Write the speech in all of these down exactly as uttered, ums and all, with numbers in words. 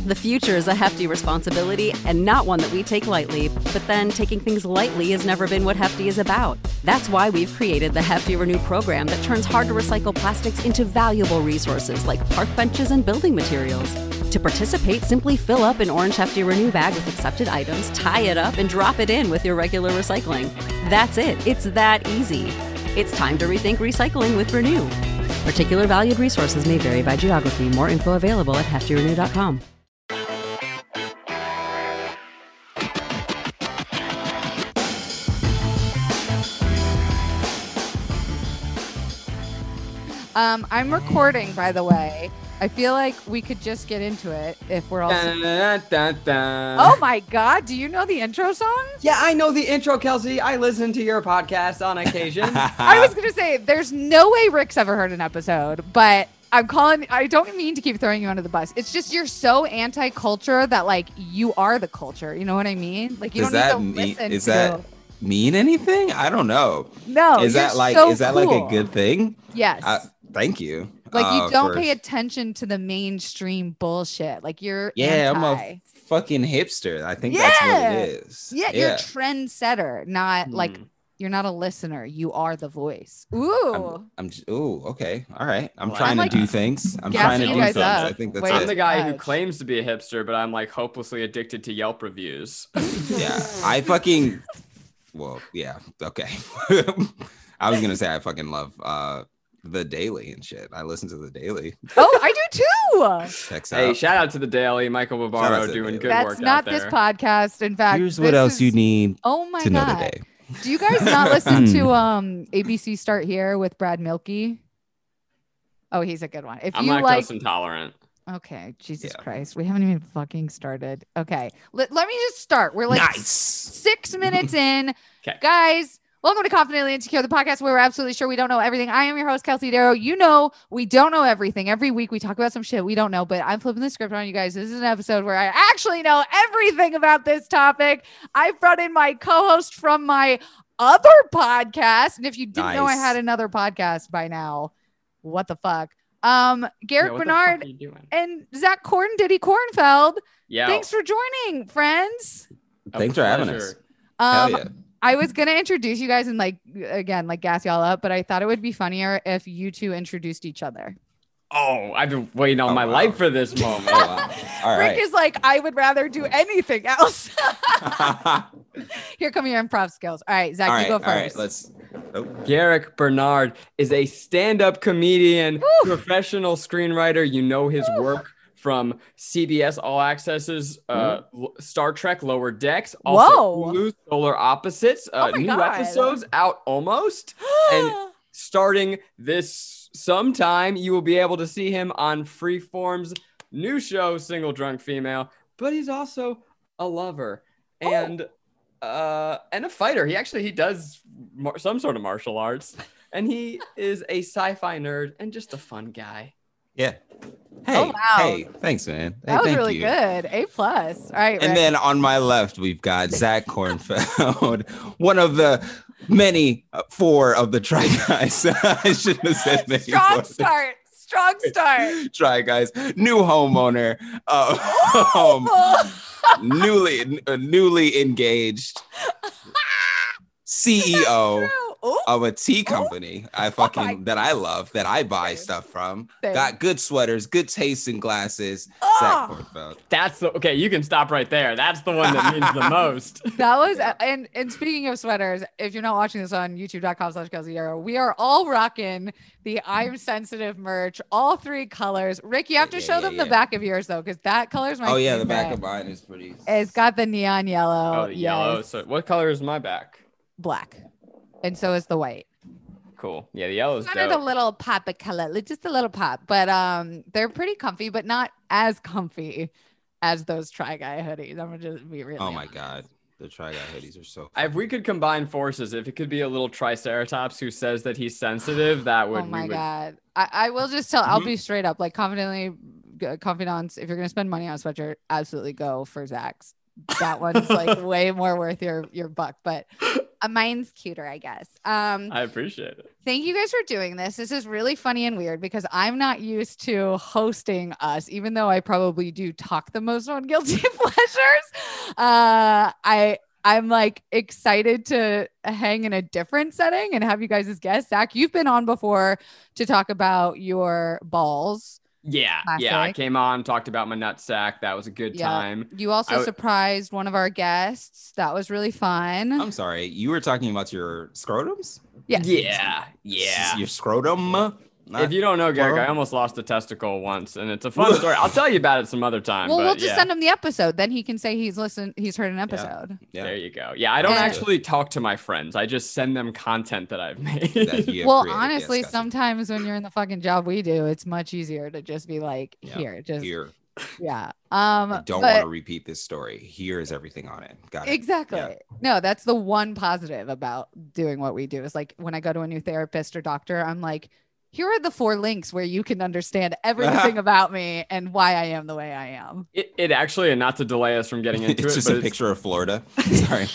The future is a hefty responsibility and not one that we take lightly, but then taking things lightly has never been what Hefty is about. That's why we've created the Hefty Renew program that turns hard-to-recycle plastics into valuable resources like park benches and building materials. To participate, simply fill up an orange Hefty Renew bag with accepted items, tie it up, and drop it in with your regular recycling. That's it. It's that easy. It's time to rethink recycling with Renew. Particular valued resources may vary by geography. More info available at hefty renew dot com. Um, I'm recording, by the way. I feel like we could just get into it if we're all. Dun, dun, dun, dun. Oh my God! Do you know the intro song? Yeah, I know the intro, Kelsey. I listen to your podcast on occasion. I was gonna say, there's no way Rick's ever heard an episode, but I'm calling. I don't mean to keep throwing you under the bus. It's just you're so anti-culture that like you are the culture. You know what I mean? Like you Does don't that need to mean, listen is to. that mean anything? I don't know. No, is that you're like so is that like cool. a good thing? Yes. Uh, thank you. Like you uh, don't for- pay attention to the mainstream bullshit. Like you're Yeah, anti. I'm a fucking hipster. I think Yeah. that's what it is. Yeah, you're a trendsetter, not like Hmm. you're not a listener. You are the voice. Ooh. I'm, I'm just, ooh, okay. All right. I'm Well, trying I'm to like do things. I'm gassing trying to you do guys things. up. I think that's Wait, I'm it. the guy who Gosh. claims to be a hipster, but I'm like hopelessly addicted to Yelp reviews. Yeah. I fucking well, yeah, okay. I was gonna say I fucking love uh the Daily and shit. I listen to the Daily. Oh, I do too. Checks Hey, out. shout out to the Daily, Michael Shout out Bavaro to the doing Daily. good That's work not out this there. podcast. In fact, Here's what this else is- you need Oh my to know God. today. Do you guys not listen to um A B C Start Here with Brad Milkey? Oh, he's a good one. If I'm you lactose like intolerant. Okay, Jesus Yeah. Christ. We haven't even fucking started. Okay. Let, let me just start. We're like Nice. six minutes in. 'Kay. Guys, welcome to Confidently Insecure, the podcast where we're absolutely sure we don't know everything. I am your host, Kelsey Darrow. You know we don't know everything. Every week we talk about some shit we don't know, but I'm flipping the script on you guys. This is an episode where I actually know everything about this topic. I've brought in my co-host from my other podcast. And if you didn't know I Nice. had another podcast by now, what the fuck? Um, Garrett Yeah, what the fuck Bernard are you doing? and Zach Corn Diddy Kornfeld. Yeah. Thanks for joining, friends. a Thanks for having us. pleasure. Um, Hell yeah. I was gonna introduce you guys and like again, like gas y'all up, but I thought it would be funnier if you two introduced each other. Oh, I've been waiting all Oh, my wow. life for this moment. Oh, wow. All Rick right. is like, I would rather do anything else. Here come your improv skills. All right, Zach, all you right. go All first. right. Let's. Oh. Garrick Bernard is a stand-up comedian, Woo. professional screenwriter. You know his work from C B S All Access's uh, L- Star Trek Lower Decks. Also Whoa. Hulu Solar Opposites. Uh, Oh my new God. episodes out almost. and starting this sometime, you will be able to see him on Freeform's new show, Single Drunk Female. But he's also a lover and uh, and a fighter. He actually he does mar- some sort of martial arts, and he is a sci-fi nerd and just a fun guy. Yeah. Hey. Oh, wow. Hey. Thanks, man. Hey, that was thank really you. good. A plus. All right. And Rick. then on my left, we've got Zach Kornfeld, one of the many uh, four of the Try Guys. I shouldn't have said many. strong more. start. Strong start. Try Guys, new homeowner, uh, um, newly uh, newly engaged C E O Ooh. of a tea company I fucking my that I love, that I buy Same. stuff from. Same. Got good sweaters, good taste in glasses. Zach Ah. Kornfeld. That's the okay. You can stop right there. That's the one that means the most. That was and and speaking of sweaters, if you're not watching this on youtube.com slash Kelsey Darrow, we are all rocking the I'm sensitive merch, all three colors. Rick, you have to Yeah, show yeah, them the yeah. back of yours though, because that color's my Oh yeah, the back favorite. of mine is pretty. It's got the neon yellow. Oh, the yellow. yes, So what color is my back? black. And so is the white. Cool. Yeah, the yellow is Kind of a dope. little pop of color, like just a little pop, but um, they're pretty comfy, but not as comfy as those Try Guy hoodies. I'm gonna just be real. Oh my god, the Try Guy hoodies are so. If we could combine forces, if it could be a little Triceratops who says that he's sensitive, that would. Oh my we would, god! I, I will just tell. I'll Mhm. be straight up, like confidently, g- confidants. If you're gonna spend money on a sweatshirt, absolutely go for Zach's. That one's like way more worth your your buck. But Uh, mine's cuter, I guess. Um, I appreciate it. Thank you guys for doing this. This is really funny and weird because I'm not used to hosting us, even though I probably do talk the most on Guilty Pleasures. Uh, I I'm like excited to hang in a different setting and have you guys as guests. Zach, you've been on before to talk about your balls. Yeah, Classic. yeah. I came on, talked about my nutsack. That was a good Yeah. time. You also I w- surprised one of our guests. That was really fun. I'm sorry. You were talking about your scrotums? Yes. Yeah, yeah. Your scrotum? Not If you don't know, Garrick, plural? I almost lost a testicle once, and it's a fun story. I'll tell you about it some other time. Well, but we'll just yeah. send him the episode. Then he can say he's listened. He's heard an episode. Yeah. There you go. Yeah, I don't Yeah. actually talk to my friends. I just send them content that I've made. That you have Well, created. honestly, Yes, gotcha. sometimes when you're in the fucking job we do, it's much easier to just be like, Yeah. here, just Here. yeah. Um, I don't but- want to repeat this story. Here is everything on it. Got it. Exactly. Yeah. No, that's the one positive about doing what we do is like when I go to a new therapist or doctor, I'm like, here are the four links where you can understand everything about me and why I am the way I am. It, it actually, and not to delay us from getting into It's it, just but a it's- picture of Florida. Sorry.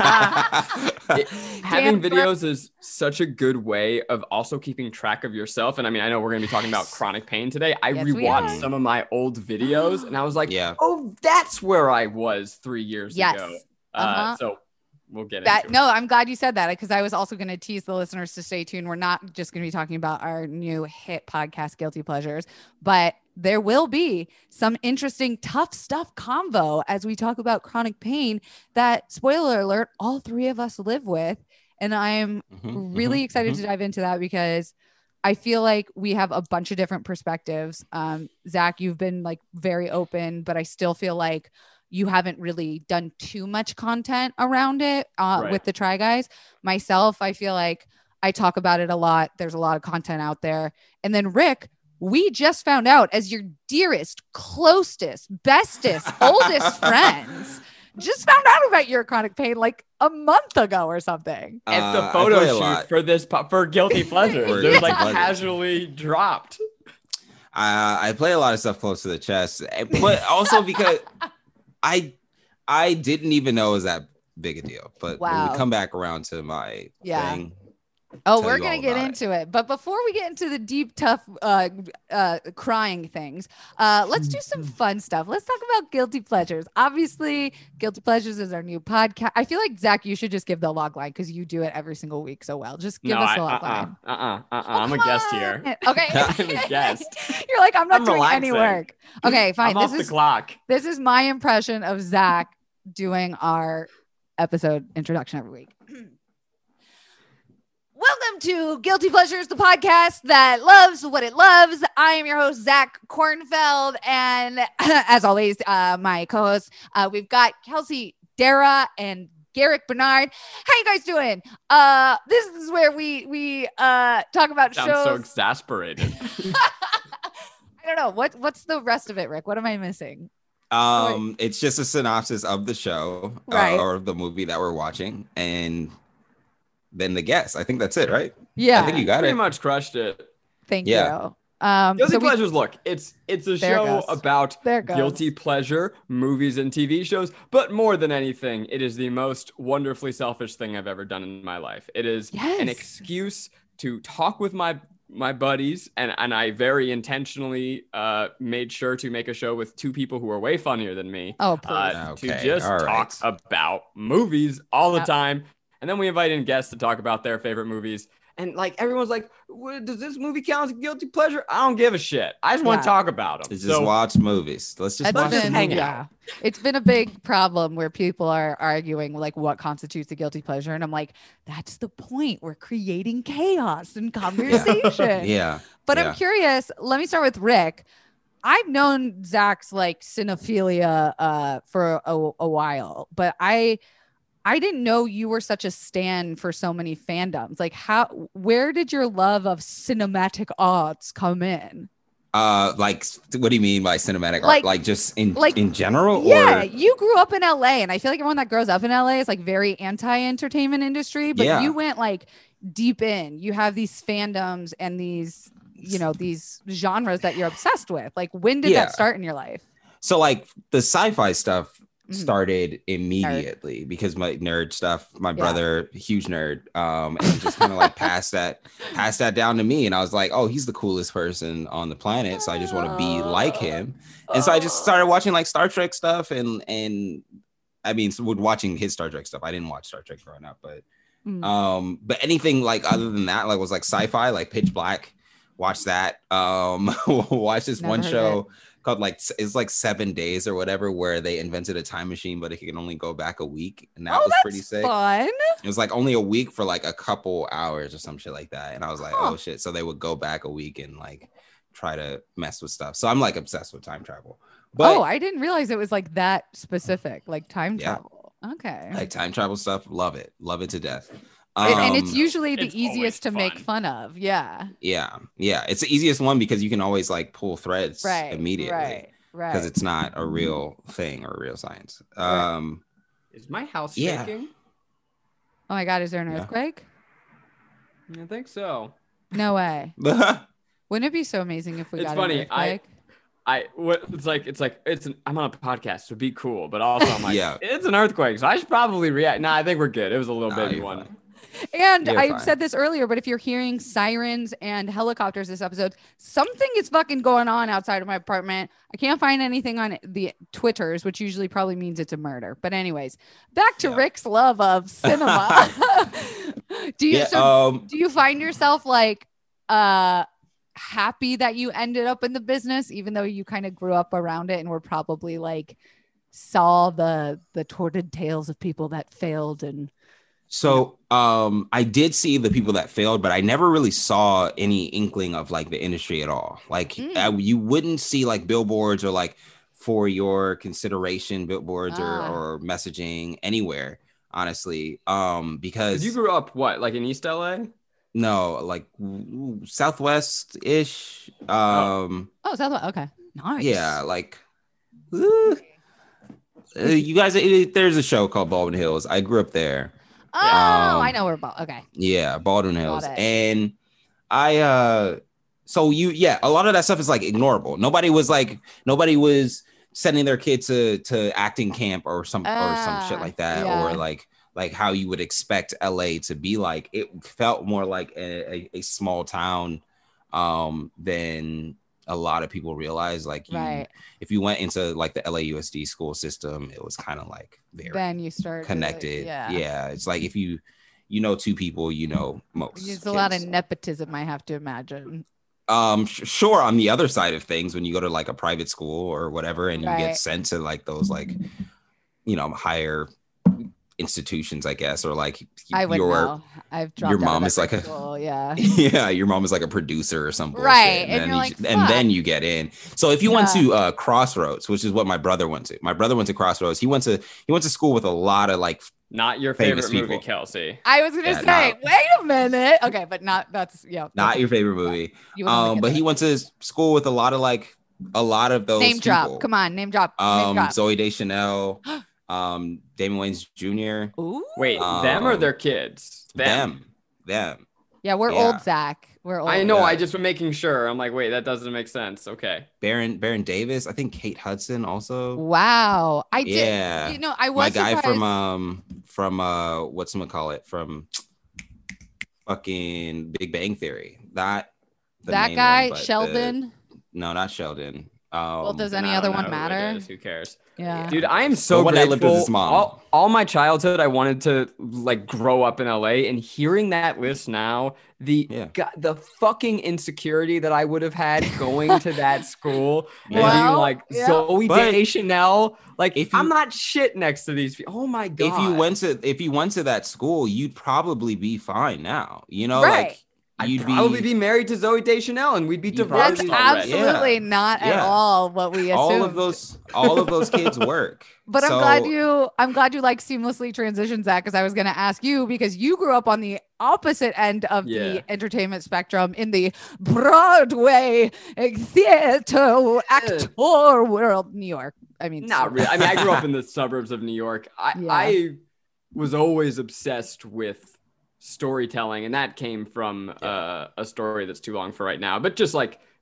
it- having Damn, videos is such a good way of also keeping track of yourself. And I mean, I know we're going to be talking about chronic pain today. I Yes, we rewatched are. some of my old videos and I was like, Yeah. oh, that's where I was three years Yes. ago. Uh, Uh-huh. So we'll get That into no, I'm glad you said that because I was also going to tease the listeners to stay tuned. We're not just going to be talking about our new hit podcast, Guilty Pleasures, but there will be some interesting tough stuff convo as we talk about chronic pain that, spoiler alert, all three of us live with. And I'm Mhm, really mhm, excited mhm. to dive into that because I feel like we have a bunch of different perspectives. Um, Zach, you've been like very open, but I still feel like you haven't really done too much content around it uh, Right. with the Try Guys. Myself, I feel like I talk about it a lot. There's a lot of content out there. And then Rick, we just found out as your dearest, closest, bestest, oldest friends, just found out about your chronic pain like a month ago or something. At the Uh, I photo play a shoot lot. for this po- for Guilty Pleasures. For It was Guilty like Pleasures. casually dropped. Uh, I play a lot of stuff close to the chest, eh, but also because I I didn't even know it was that big a deal. But when Wow. we come back around to my Yeah. thing, Oh, tell we're you gonna all get about into it. But before we get into the deep, tough, uh, uh, crying things, uh, let's do some fun stuff. Let's talk about guilty pleasures. Obviously, Guilty Pleasures is our new podcast. I feel like Zach, you should just give the log line because you do it every single week so well. Just give no, us I, the log uh-uh, line. uh-uh, uh-uh. Oh, I'm a come guest here. on. Okay, I'm a guest. You're like, I'm not I'm doing any relaxing. work. Okay, fine. I'm This off is the clock. this is my impression of Zach doing our episode introduction every week. Welcome to Guilty Pleasures, the podcast that loves what it loves. I am your host, Zach Kornfeld. And as always, uh, my co-host, uh, we've got Kelsey Dara and Garrick Bernard. How you guys doing? Uh, this is where we we uh, talk about Sounds so shows. exasperated. I don't know. What, what's the rest of it, Rick? What am I missing? um, it's just a synopsis of the show uh, Right. or the movie that we're watching, and then the guess. I think that's it, right? Yeah. I think you got Pretty it. much crushed it. Thank Yeah. you. Um, Guilty so we- Pleasures, look, it's it's a There it show goes. about There it goes. guilty pleasure, movies and T V shows, but more than anything, it is the most wonderfully selfish thing I've ever done in my life. It is Yes. an excuse to talk with my my buddies, and and I very intentionally uh made sure to make a show with two people who are way funnier than me. Oh, please. Uh, Okay, to just all talk right. about movies all the Yep. time. And then we invite in guests to talk about their favorite movies. And like everyone's like, "What- does this movie count as a guilty pleasure? I don't give a shit. I just want Yeah. to talk about them. Let's just watch movies. Let's just That's let's watch just been, hang movies. yeah. It's been a big problem where people are arguing like what constitutes a guilty pleasure. And I'm like, that's the point. We're creating chaos and conversation. Yeah. But yeah. I'm curious. Let me start with Rick. I've known Zach's like cinephilia uh, for a, a while, but I I didn't know you were such a stan for so many fandoms. Like how where did your love of cinematic arts come in? Uh, like, what do you mean by cinematic Like- art? Like, just in like- in general, Yeah, or you grew up in L A, and I feel like everyone that grows up in L A is like very anti-entertainment industry, but Yeah. you went like deep in. You have these fandoms and these, you know, these genres that you're obsessed with. Like, when did Yeah. that start in your life? so like the sci-fi stuff started immediately nerd. Because my nerd stuff, my brother, yeah. huge nerd, um, and just kind of like passed that, passed that down to me. And I was like, oh, he's the coolest person on the planet. So I just want to be like him. And so I just started watching like Star Trek stuff and, and I mean, so with watching his Star Trek stuff, I didn't watch Star Trek growing up, but, mm. um, but anything like other than that, like was like sci-fi, like Pitch Black, watch that, um, watch this Never one show. It. Called like it's like seven days or whatever, where they invented a time machine, but it can only go back a week, and that oh, was that's pretty sick. Fun. It was like only a week for like a couple hours or some shit like that, and I was like, huh. oh shit! So they would go back a week and like try to mess with stuff. So I'm like obsessed with time travel. But, oh, I didn't realize it was like that specific, like time yeah. travel. Okay, like time travel stuff, love it, love it to death. Um, and it's usually the it's easiest to fun. make fun of. Yeah. Yeah, yeah, it's the easiest one because you can always like pull threads right, immediately. Right. Right. Because it's not a real thing or real science. Um, is my house yeah. shaking? Oh my God, is there an yeah. earthquake? I think so. No way. Wouldn't it be so amazing if we it's got funny. an earthquake? I, I, what it's like, it's like, it's an, I'm on a podcast, so be cool. But also I'm like, yeah. it's an earthquake, so I should probably react. Nah, I think we're good. It was a little nah, baby one. Fine. And You're I fine. said this earlier, but if you're hearing sirens and helicopters this episode, something is fucking going on outside of my apartment. I can't find anything on the Twitters, which usually probably means it's a murder. But anyways, back to yeah. Rick's love of cinema. do you yeah, so um, do you find yourself like uh happy that you ended up in the business, even though you kind of grew up around it and were probably like saw the the tortured tales of people that failed and So um, I did see the people that failed, but I never really saw any inkling of like the industry at all. Like mm. uh, you wouldn't see like billboards or like for your consideration billboards ah. or, or messaging anywhere, honestly. Um, because you grew up what, like in East L A? No, like Southwest ish. Um, oh, Southwest. Okay, nice. Yeah, like. Uh, you guys, it, there's a show called Baldwin Hills. I grew up there. Oh, um, I know where Bal- okay. Yeah, Baldwin Hills. And I uh so you yeah, a lot of that stuff is like ignorable. Nobody was like nobody was sending their kid to to acting camp or some uh, or some shit like that yeah. or like like how you would expect L A to be like. It felt more like a, a, a small town um than a lot of people realize. Like you, right. if you went into like the L A U S D school system, it was kind of like very then you start connected. Yeah. yeah, it's like if you you know two people, you know most. It's kids. a lot of nepotism, I have to imagine. Um, sh- sure. On the other side of things, when you go to like a private school or whatever, and you right. get sent to like those like you know higher institutions, I guess, or like I would your know. I've dropped your out mom of is like a school, yeah yeah your mom is like a producer or some bullshit, right and, and, then you're you, like, and then you get in. So if you yeah. went to uh Crossroads, which is what my brother went to, my brother went to Crossroads. He went to he went to school with a lot of like not your favorite famous movie, people. Kelsey. I was gonna yeah, say, not, wait a minute. Okay, but not that's yeah. not that's your favorite movie. Um, but he went to school with a lot of like a lot of those name people. drop. Come on, name drop. Um, name drop. Zooey Deschanel, um, Damon Wayans Junior Ooh. Wait, um, them or their kids? Them, them. them. Yeah, we're yeah. old, Zach. We're old. I know. Yeah. I just been making sure. I'm like, wait, that doesn't make sense. Okay. Baron Baron Davis. I think Kate Hudson also. Wow, I did. Yeah, you know, I was my guy surprised. from um from uh what's gonna call it from fucking Big Bang Theory. That the that main guy one, but Sheldon. The, no, not Sheldon. Um, Well, does And any I other don't one know who it matter? is. Who cares? Yeah. Dude, I am so The one that grateful. lived with his mom. All, all my childhood, I wanted to like grow up in L A, and hearing that list now, the Yeah. God, the fucking insecurity that I would have had going to that school and Well, being like yeah. Zooey But Deschanel, like if you- I'm not shit next to these people. Oh my god! if you went to if you went to that school, you'd probably be fine now. You know, Right. like I'd you'd probably be, be married to Zooey Deschanel, and we'd be You'd divorced That's probably- already. absolutely Yeah. not at Yeah. all what we assumed. all of those all of those kids work. But I'm So- glad you I'm glad you like seamlessly transitioned, Zach, because I was gonna ask you because you grew up on the opposite end of Yeah. the entertainment spectrum in the Broadway theater actor world, New York. I mean, Not really. I mean, I grew up in the suburbs of New York. I, Yeah. I was always obsessed with storytelling, and that came from uh, a story that's too long for right now. But just like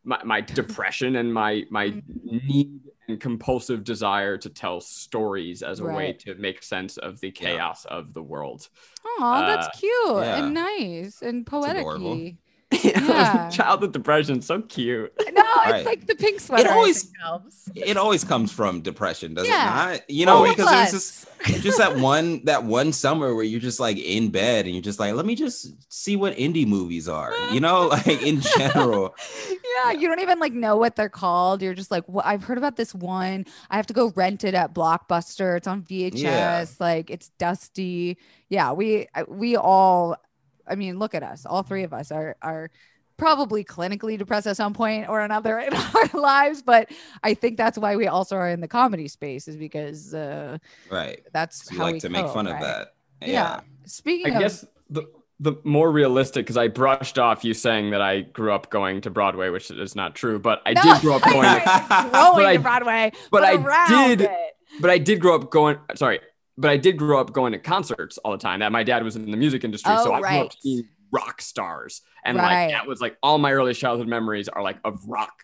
my, my depression and my my need and compulsive desire to tell stories as a Right. way to make sense of the chaos yeah. of the world. Oh, that's Uh, cute yeah. and nice and poetic-y. Yeah. Childhood depression, so cute. No, it's Right. like the pink sweater. It always- I think helps. It always comes from depression, does Yeah. it not? You know, Oh, because plus. there's just just that one that one summer where you're just like in bed and you're just like, let me just see what indie movies are. You know, like in general. Yeah, you don't even like know what they're called. You're just like, well, I've heard about this one. I have to go rent it at Blockbuster. It's on V H S. Yeah. Like it's dusty. Yeah, we we all. I mean, look at us. All three of us are are probably clinically depressed at some point or another in our lives. But I think that's why we also are in the comedy space, is because uh, Right. that's So you how like we to make cope, fun right? of that. Yeah. Yeah. Speaking I of, guess the the more realistic, because I brushed off you saying that I grew up going to Broadway, which is not true, but I No, did grow up I going. know, To, it's growing but I- to Broadway, but I around did- it. but I did grow up going. Sorry, but I did grow up going to concerts all the time. That my dad was in the music industry, Oh, so I grew right. up seeing rock stars, and Right. like that was like all my early childhood memories are like of rock,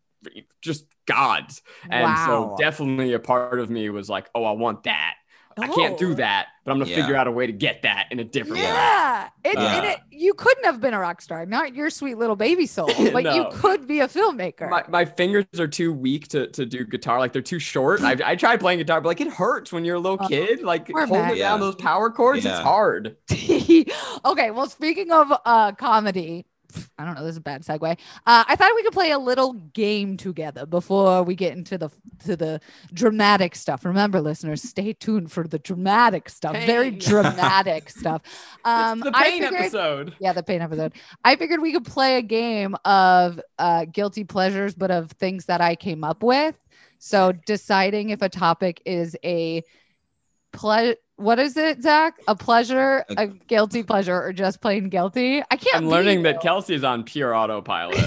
just gods. And Wow. so definitely a part of me was like, oh, I want that. I can't do Oh. that, but I'm gonna Yeah. figure out a way to get that in a different way. Yeah. It, Uh, and it, you couldn't have been a rock star, not your sweet little baby soul, but you No. could be a filmmaker. My, my fingers are too weak to, to do guitar. Like they're too short. I, I tried playing guitar, but like it hurts when you're a little Oh, kid. Like poor holding Matt. down Yeah. those power chords, Yeah. it's hard. Okay, well, speaking of uh comedy, I don't know, this is a bad segue. Uh, I thought we could play a little game together before we get into the to the dramatic stuff. Remember, listeners, stay tuned for the dramatic stuff. Very Pain. dramatic stuff. Um, It's the I pain figured- episode. Yeah, the pain episode. I figured we could play a game of uh, guilty pleasures, but of things that I came up with. So deciding if a topic is a ple- what is it, Zach? A pleasure, a guilty pleasure, or just plain guilty? I can't. I'm be learning you. that Kelsey's on pure autopilot.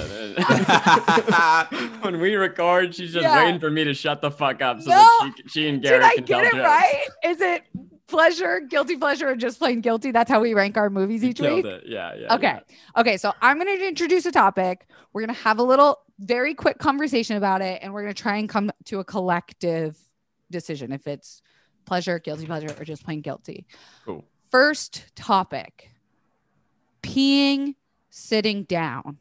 When we record, she's just Yeah. waiting for me to shut the fuck up so No. that she, she and Did Garrett I can get tell it jokes. right? Is it pleasure, guilty pleasure, or just plain guilty? That's how we rank our movies You each killed week. it. Yeah, yeah. Okay. Okay. So I'm going to introduce a topic. We're going to have a little, very quick conversation about it. And we're going to try and come to a collective decision if it's pleasure, guilty pleasure, or just plain guilty. Cool. First topic, peeing sitting down.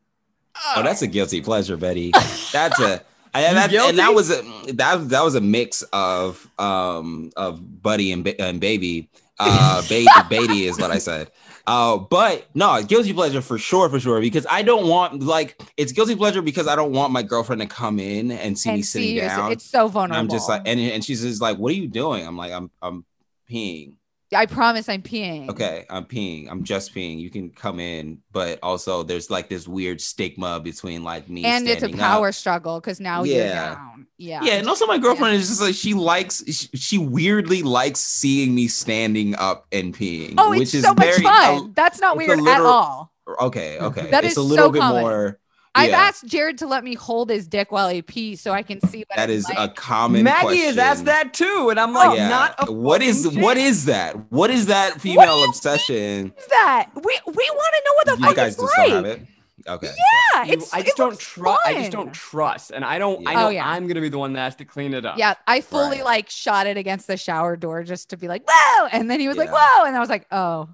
Oh, that's a guilty pleasure, Betty. That's a I, You that, guilty? and that was a that that was a mix of um of Buddy and, ba- and Baby. Uh, Beatty, Beatty is what I said. Uh, but no, guilty pleasure for sure, for sure, because I don't want like it's guilty pleasure because I don't want my girlfriend to come in and see me And sitting see, it's- down. it's so And vulnerable. I'm just like, and and she's just like, "What are you doing?" I'm like, "I'm I'm peeing." I promise I'm peeing. Okay, I'm peeing. I'm just peeing. You can come in, but also there's like this weird stigma between like me And it's a standing power up. struggle because now you're Yeah. down. Yeah. Yeah, and also my girlfriend is just like she likes she, she weirdly likes seeing me standing up and peeing. Oh, which it's is so much very, fun. That's not it's a weird at literal- all. Okay, okay. That it's is a little so bit common. more. I've yeah, asked Jared to let me hold his dick while he pees so I can see what that it's is like. a common Maggie question. has asked that too, and I'm like, Yeah. not a what is fucking what fan. is that? What is that female obsession? What is that? We we want to know what the You fuck guys it's just like. don't have it. Okay. Yeah, You- it's. I it just don't looks trust. I just fun. don't trust, and I don't. I Yeah. know Oh, yeah. I'm gonna be the one that has to clean it up. Yeah, I fully Right. like shot it against the shower door just to be like, whoa, and then he was like, Yeah. whoa, and I was like, oh,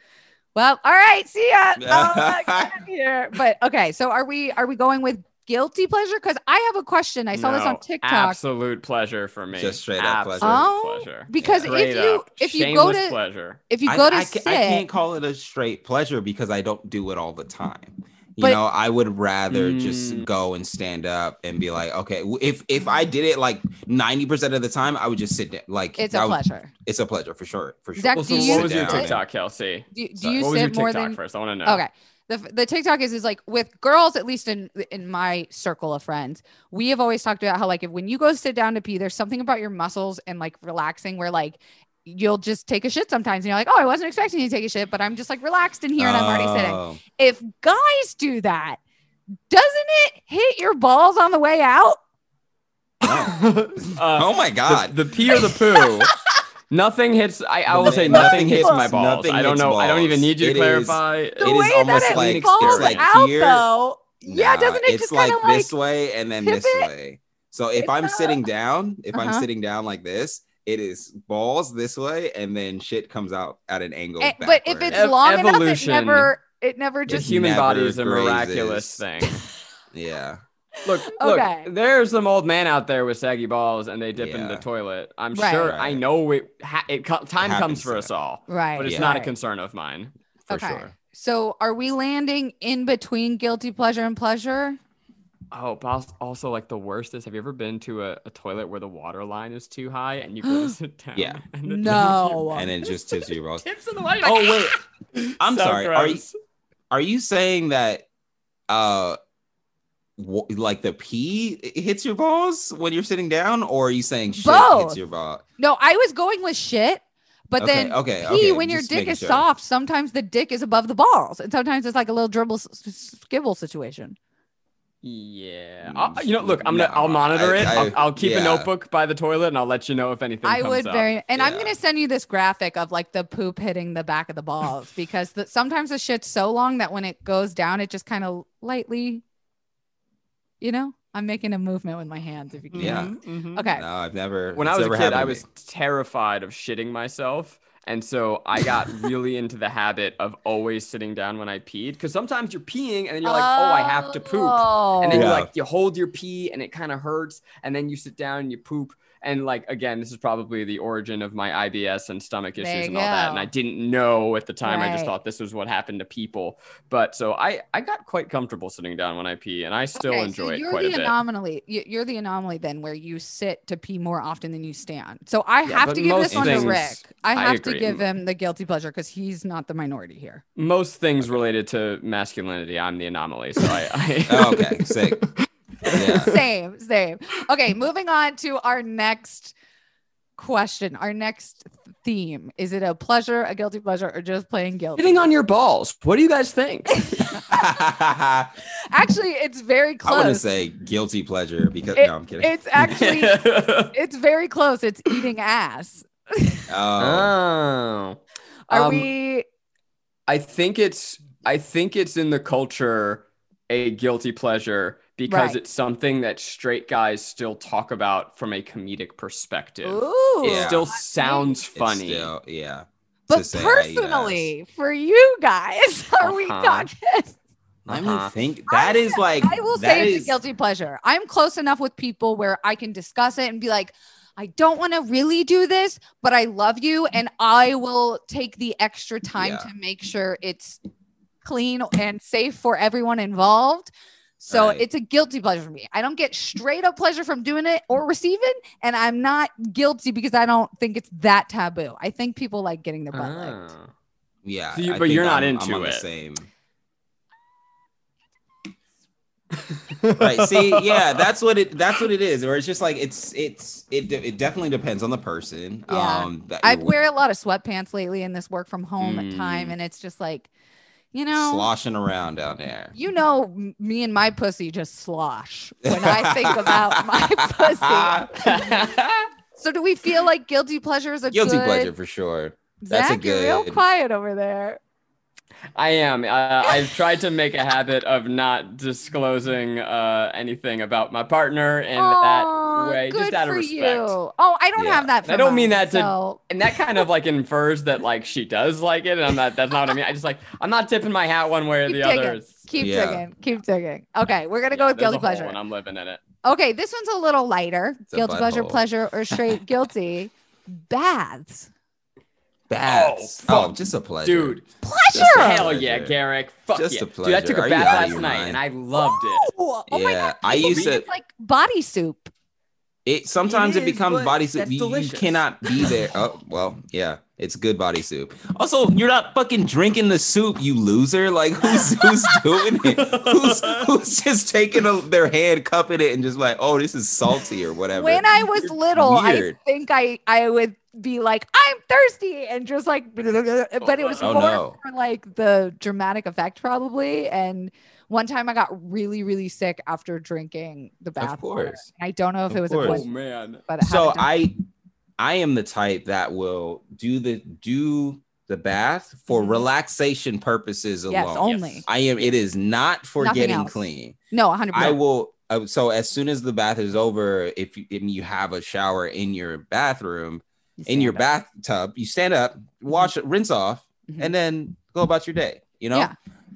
well, all right, see ya. Oh, get out of here. But okay, so are we are we going with guilty pleasure? Because I have a question. I saw this on No, TikTok. Absolute pleasure for me. Just straight up pleasure. Absolute Oh, pleasure. because Straight if you up. if you go Shameless to pleasure. if you I, go to I, sit, ca- I can't call it a straight pleasure because I don't do it all the time. You But- know, I would rather just Mm. go and stand up and be like, okay, w- if if I did it like ninety percent of the time, I would just sit down. Like it's I a would- pleasure. It's a pleasure for sure. For sure. Zach, Well, so do you- what was your Sit down and- TikTok, Kelsey? Do, do Sorry, you what was your sit more TikTok than first? I want to know. Okay. The, the TikTok is is like with girls, at least in in my circle of friends, we have always talked about how like if when you go sit down to pee, there's something about your muscles and like relaxing where like you'll just take a shit sometimes and you're like, oh, I wasn't expecting you to take a shit, but I'm just like relaxed in here and I'm already sitting. Oh. If guys do that, doesn't it hit your balls on the way out? Uh, Oh my god. The, the pee or the poo. Nothing hits. I, I will say Nothing nothing hits my hits- balls. nothing I don't hits know. I don't even balls. need you to It is- clarify. The It is way almost that it like- falls it's like out here- though. Yeah, Nah, doesn't it it's just like kinda, like, this way and then tip this it? way. So if It's I'm not- sitting down, if I'm Uh-huh. sitting down like this, it is balls this way and then shit comes out at an angle. Eh, but if backwards. it's Ev- long enough, it evolution. never, it never The just. human body never is a miraculous grazes. thing. Yeah. Look, look, Okay. there's some old man out there with saggy balls and they dip in the Yeah. toilet. I'm Right. sure Right. I know it, ha- it co- time happens comes for to- us all, Right. but it's Yeah. not a right. concern of mine. For Okay. sure. So are we landing in between guilty pleasure and pleasure? Oh, but als- also like the worst is, have you ever been to a, a toilet where the water line is too high and you go to sit down? Yeah. And it No. And then just tips your balls. tips in the water. Oh wait. I'm So sorry. Are you gross. are you saying that uh w- like the pee hits your balls when you're sitting down, or are you saying shit Both. hits your ball? No, I was going with shit. But Okay, then okay, pee, okay, when your just dick making is sure. soft, sometimes the dick is above the balls. And sometimes it's like a little dribble s- s- skibble situation. Yeah. I'll, you know, look, I'm gonna. No, I'll monitor I- it. I- I'll, I'll keep yeah. a notebook by the toilet, and I'll let you know if anything. I comes would up. very, and I'm Yeah. gonna send you this graphic of like the poop hitting the back of the balls because the, sometimes the shit's so long that when it goes down, it just kind of lightly, you know, I'm making a movement with my hands. If you can, Yeah. Mhm, mhm. Okay. No, I've never. When it's I was a never kid, happened I to was me. terrified of shitting myself. And so I got really into the habit of always sitting down when I peed. Because sometimes you're peeing and then you're like, oh, I have to poop. And then you Yeah. like you hold your pee and it kind of hurts. And then you sit down and you poop. And like, again, this is probably the origin of my I B S and stomach There issues you and all that. And go. I didn't know at the time. I just Right. thought this was what happened to people. But so I, I got quite comfortable sitting down when I pee. And I still Okay, enjoy so it you're quite the a bit. anomaly. You- You're the anomaly then, where you sit to pee more often than you stand. So I Yeah, have but to give this most one to things- Rick. I I have to agree. give him the guilty pleasure because he's not the minority here. Most things related to masculinity, I'm the anomaly. So I. I Oh, okay, sick. Yeah. Same, same. Okay, moving on to our next question. Our next theme. Is it a pleasure, a guilty pleasure, or just plain guilty? Sitting on your balls. What do you guys think? I Actually, it's very close. want to say guilty pleasure because It- no, I'm kidding. it's actually it's very close. It's eating ass. Oh, oh. Are Um, we I think it's I think it's in the culture a guilty pleasure because Right. it's something that straight guys still talk about from a comedic perspective. Ooh. It Yeah. still sounds It's funny. still- yeah. to But say I eat ass. personally, for you guys, are we Uh-huh. talking? Let Uh-huh. me think. That is like I will that say it's is- a guilty pleasure. I'm close enough with people where I can discuss it and be like, I don't want to really do this, but I love you. And I will take the extra time Yeah. to make sure it's clean and safe for everyone involved. So Right. it's a guilty pleasure for me. I don't get straight up pleasure from doing it or receiving. And I'm not guilty because I don't think it's that taboo. I think people like getting their butt licked. Ah. Yeah, So you- I but think you're not I'm- into I'm on it. The same. Right. See, yeah, that's what it that's what it is. Or it's just like it's it's it de- it definitely depends on the person. Yeah. Um that I you're with, wear a lot of sweatpants lately in this work from home Mm. time. And it's just like, you know, sloshing around down there. you know, m- me and my pussy just slosh when I think about my pussy. So do we feel like guilty pleasure is a Guilty good... pleasure for sure. That's a Zach, you're real good- quiet over there. I am. Uh, I've tried to make a habit of not disclosing uh, anything about my partner in Aw, that way, good just out of for respect. you. Oh, I don't Yeah. have that. And For I don't mean mine, that to- so- And that kind of like infers that like she does like it, and I'm not. That's not what I mean. I just like I'm not tipping my hat one way or Keep the digging. other. It's- Keep Yeah. digging. Keep digging. Okay, we're gonna yeah, go with there's guilty a hole pleasure. and I'm living in it. Okay, this one's a little lighter. It's a Guilty pleasure, butthole. pleasure, or straight guilty. Baths. Baths. Oh, Oh, just a pleasure. Dude, Pleasure. hell yeah, Garrick. Fuck Just yeah. a Dude, I pleasure. took a Are you bath out of last your night mind? and I loved it. Oh, oh my Yeah, God. I people used think to- It's like body soup. It sometimes It it, is, becomes but body soup. that's You, you delicious. cannot be there. Oh well, yeah, it's good body soup. Also, you're not fucking drinking the soup, you loser. Like who's who's doing it? Who's who's just taking a, their hand, cupping it, and just like, oh, this is salty or whatever. When I was little, weird. I think I I would be like, I'm thirsty, and just like, but it was Oh, more no. for like the dramatic effect, probably. And one time I got really, really sick after drinking the bath. Of course. I don't know if Of it was course. a Oh question, man. but So haven't done- I I am the type that will do the do the bath for Mhm. relaxation purposes alone. Yes, only. I am. It is not for Nothing getting else. clean. No, one hundred I percent. will. Uh, so as soon as the bath is over, if you, if you have a shower in your bathroom, in your bathtub, you stand up, wash it, rinse off, Mhm. and then go about your day. You know, Yeah.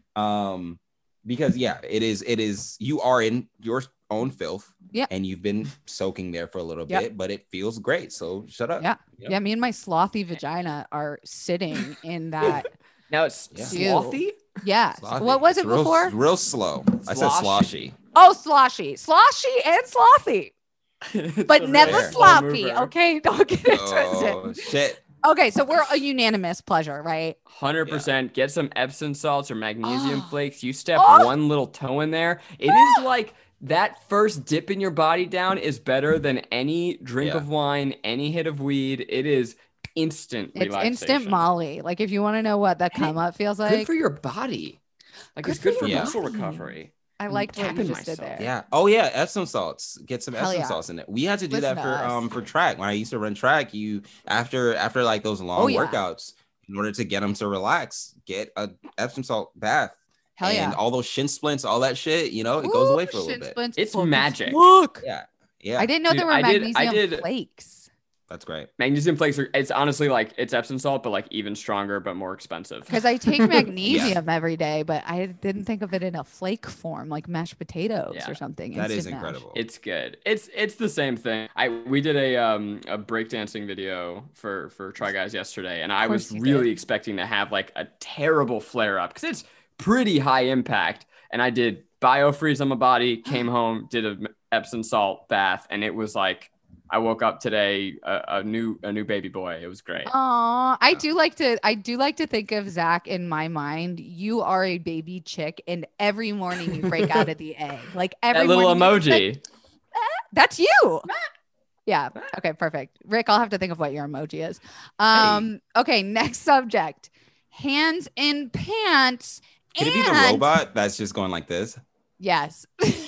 um, because yeah, it is. It is. You are in your own filth. Yeah. And you've been soaking there for a little Yep. bit, but it feels great. So shut up. Yeah. You know? Yeah. Me and my slothy vagina are sitting in that. Now it's Yeah. slothy. Yeah. Slothy. What was It's it real, before? Real slow. I said Sloshy. sloshy. Oh, sloshy, sloshy, and slothy, It's but a never very slow sloppy. mover. Okay, don't get it Oh twisted. shit. Okay, so we're a unanimous pleasure, right? one hundred percent. Get some Epsom salts or magnesium Oh. flakes. You step Oh. one little toe in there. It is like that first dip in your body down is better than any drink Yeah. of wine, any hit of weed. It is instant It's relaxation. instant Molly. Like if you want to know what that And it- come up feels Good like, for your body. Like Good it's good for for your muscle body. recovery. I liked what you tapping just did myself. there. Yeah. Oh yeah. Epsom salts. Get some Hell Epsom yeah. salts in it. We had to do Listen that to for us. um for track. When I used to run track, you after after like those long Oh, yeah. workouts, in order to get them to relax, get a Epsom salt bath. Hell and yeah. all those shin splints, all that shit, you know, it goes Ooh, away for a little shin bit. splints It's fucking magic. Look. Yeah. Yeah. I didn't know Dude, there were I did- I magnesium did- flakes. That's great. Magnesium flakes are, it's honestly like it's Epsom salt, but like even stronger, but more expensive. Because I take magnesium every day, but I didn't think of it in a flake form, like mashed potatoes Yeah. or something. That is Instant mash. incredible. It's good. It's it's the same thing. I we did a um a breakdancing video for for Try Guys yesterday, and I was course you really did. expecting to have like a terrible flare up because it's pretty high impact. And I did biofreeze on my body, came home, did a Epsom salt bath, and it was like I woke up today a, a new a new baby boy. It was great. Aw, I do like to I do like to think of Zach in my mind. You are a baby chick, and every morning you break out of the egg. Like every That little morning you're just emoji. like, that's you. Yeah. Okay, perfect. Rick, I'll have to think of what your emoji is. Um, okay, next subject. Hands in pants. Can it be the and- robot that's just going like this? Yes.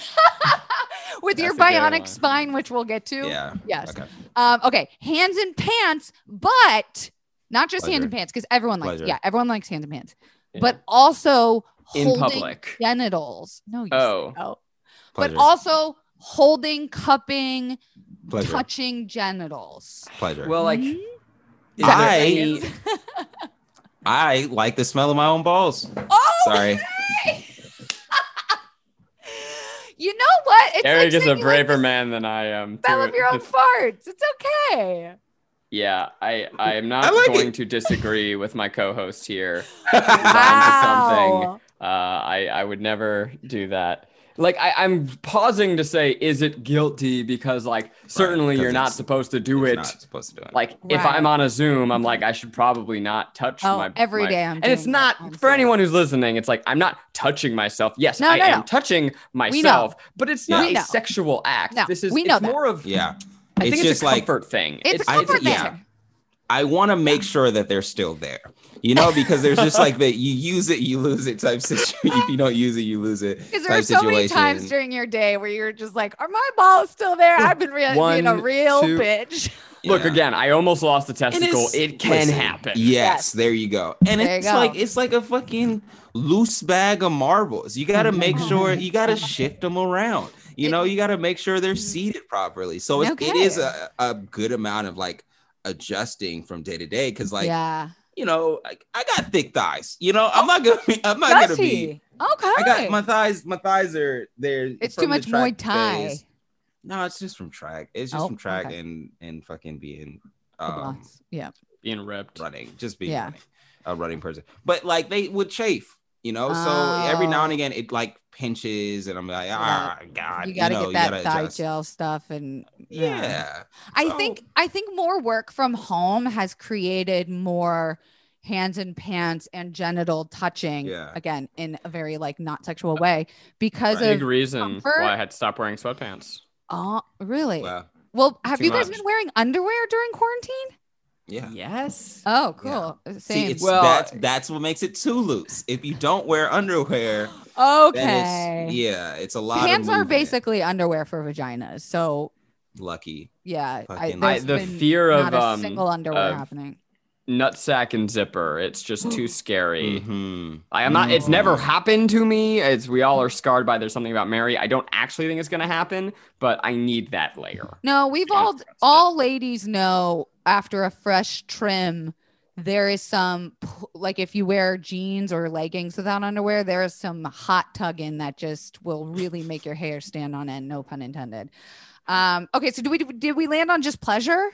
With your That's a good bionic one. spine, which we'll get to. Yeah. Yes. Okay. Um, okay, hands in pants, but not just hands in Pleasure. pants, because everyone likes, Pleasure. yeah, everyone likes hands in pants, Yeah. but also In holding public. genitals. No, you Oh. oh. But Pleasure. also holding, cupping, Pleasure. touching genitals. Pleasure. Well, like Mhm. is there I- any- I like the smell of my own balls. Oh, Sorry. hey! You know what? It's Eric like is a saying you like braver the man than I am. smell to- of your own to- farts. It's okay. Yeah, I I am not I like going it. to disagree with my co-host here. He's onto something. Wow. Uh, I I would never do that. Like I, I'm pausing to say, is it guilty? Because like certainly 'cause you're not it's- supposed to do It's it. not supposed to do it. Like if Right. I'm on a Zoom, I'm like I should probably not touch Oh, my every my- day I'm and it's doing not that on for Zoom. anyone who's listening. It's like I'm not touching myself. Yes, No, I no, am no. touching myself, but it's not We a know. sexual act. No, this is we know it's that. more of yeah. I It's think it's just a like- comfort thing. It's a I- comfort yeah. thing. I want to make sure that they're still there, you know, because there's just like that you use it, you lose it type situation. If you don't use it, you lose it. Because there are type so many situation. times during your day where you're just like, are my balls still there? I've been re- being a One, real two- bitch. Look Yeah. again. I almost lost a And testicle. it's- It can listen, happen. Yes, Yes. there you go. And There you it's go. like it's like a fucking loose bag of marbles. You got to make sure you got to shift them around. You know, you got to make sure they're seated properly. So it's, it is Okay. a, a good amount of like adjusting from day to day because like yeah. you know I, I got thick thighs. You know, I'm not gonna be. I'm not Does gonna be. he? Okay. I got my thighs. My thighs are there. It's from too the much track Muay Thai. days. No, it's just from track. It's just Oh, from track okay. and and fucking being The um, blocks. Yeah. Being ripped. running, just being Yeah. running, a running person. But like they would chafe, you know. So every now and Oh. again, it like pinches, and I'm like, ah, God, You got to know, get that gotta thigh adjust. gel stuff. And Yeah, I So- think I think more work from home has created more hands and pants and genital touching Yeah. again in a very like not sexual way because Right. Big of reason comfort. why I had to stop wearing sweatpants. oh really well, well have too you guys much. been wearing underwear during quarantine? yeah. Yes. Oh cool. See, Same. it's Well- that's that's what makes it too loose. If you don't wear underwear, okay. then it's yeah, it's a lot. Pants of are movement. basically underwear for vaginas. So lucky. yeah, I, Fucking- I, there's the been fear of not a um single underwear of- happening. nutsack and zipper. It's just too scary. Mm-hmm. I am not. It's never happened to me. It's we all are scarred by there's something about Mary. I don't actually think it's gonna happen, but I need that layer. No, we've all all ladies know after a fresh trim, there is some like if you wear jeans or leggings without underwear, there is some hot tugging that just will really make your hair stand on end. No pun intended. Um, okay, so do we did we land on just pleasure?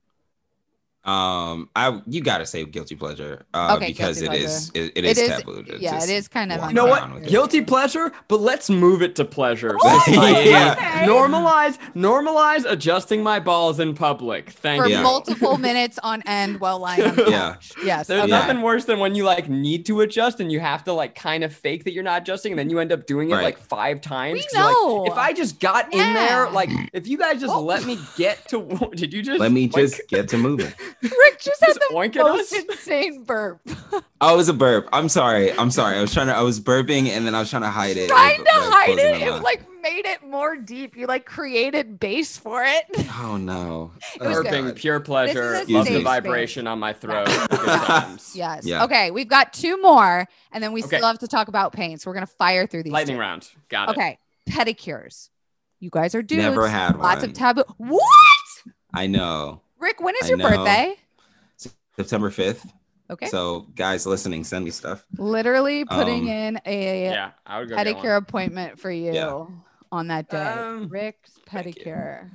Um, I you gotta say guilty pleasure, uh, Okay, because guilty it pleasure. is it, it It is is- taboo. to yeah, just it is kind of walk You know around what? with it. Guilty pleasure, but let's move it to pleasure. Oh, Yeah. okay. Normalize, normalize adjusting my balls in public. Thank For you. Yeah. multiple minutes on end while lying on the Yeah. couch. Yes. There's okay. nothing worse than when you like need to adjust and you have to like kind of fake that you're not adjusting and then you end up doing it Right. like five times. We 'cause you're like, know. if I just got in Yeah. there, like if you guys just Oh. let me get to, did you just Let me oink- just get to moving. Rick just had just the oink at most us? insane burp. Oh, it was a burp. I'm sorry. I'm sorry. I was trying to. I was burping and then I was trying to hide it. Trying with, to like, hide closing it, my it mouth. like made it more deep. You like created base for it. Oh no. It was Oh, good. burping, God. pure pleasure. This is a Love the safe vibration space. on my throat. Good times. Yes. Yeah. Okay, we've got two more, and then we Okay. still have to talk about pain. So we're gonna fire through these. Lightning two. round. Got it. Okay, pedicures. You guys are dudes. Never had Lots one. of taboo. What? I know. Rick, when is I your know. birthday? September fifth. Okay. So guys listening, send me stuff. Literally putting Um, in a Yeah, I would go get one. pedicure appointment for you Yeah. on that day. Um, Rick's thank you. pedicure.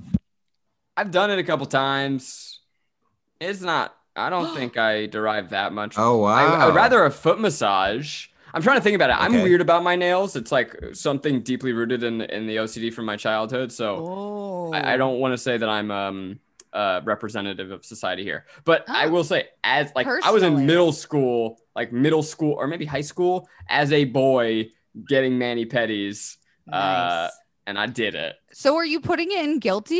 I've done it a couple times. It's not. I don't think I derive that much. Oh wow. I, I would rather a foot massage. I'm trying to think about it. I'm Okay. weird about my nails. It's like something deeply rooted in in the O C D from my childhood. So Oh. I, I don't want to say that I'm um uh representative of society here, but I Oh. will say as like I was Personally. in middle school, like middle school or maybe high school as a boy getting mani pedis, uh, Nice. and I did it. So are you putting it in guilty?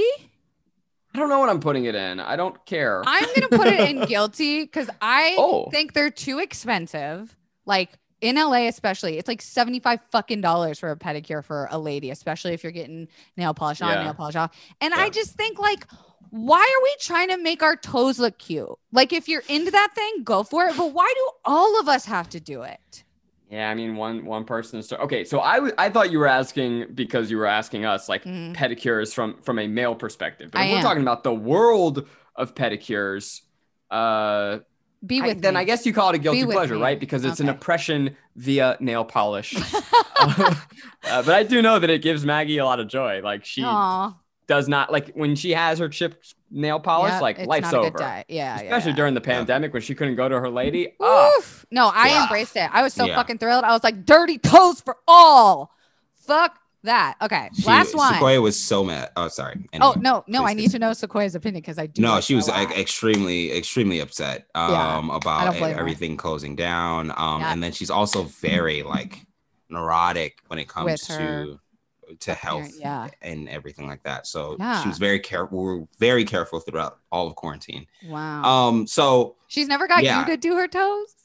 I don't know what I'm putting it in. I don't care. I'm gonna put it in guilty because I Oh. think they're too expensive. Like in L A, especially, it's like seventy-five fucking dollars for a pedicure for a lady, especially if you're getting nail polish on, Yeah. nail polish off. And I Yeah. just think like, why are we trying to make our toes look cute? Like if you're into that thing, go for it. But why do all of us have to do it? Yeah, I mean, one one person is okay. So I w- I thought you were asking because you were asking us like Mhm. pedicures from from a male perspective. But I if we're am. talking about the world of pedicures, uh, Be I- with then me. I guess you call it a guilty with pleasure, me. right? Because it's an Okay. oppression via nail polish. uh, but I do know that it gives Maggie a lot of joy. Like she Aw. does not like when she has her chipped nail polish. Yep, like it's life's not a over. good day. Yeah, yeah, Especially yeah. during the pandemic when she couldn't go to her lady. Oh, Oof. No, I Yeah. embraced it. I was so Yeah. fucking thrilled. I was like, dirty toes for all. Fuck that. Okay. She- Last one. Sequoia was so mad. Oh, sorry. Oh, Anyway. no, no. Please I need do. to know Sequoia's opinion because I do. No, like she her was a lot. like extremely, extremely upset um, Yeah, I don't about blame her. everything closing down. Um, Yeah. and then she's also very like neurotic when it comes With her to to health yeah. and everything like that. So Yeah. she was very careful. We were very careful throughout all of quarantine. Wow. Um, so She's never got yeah. you to do her toes.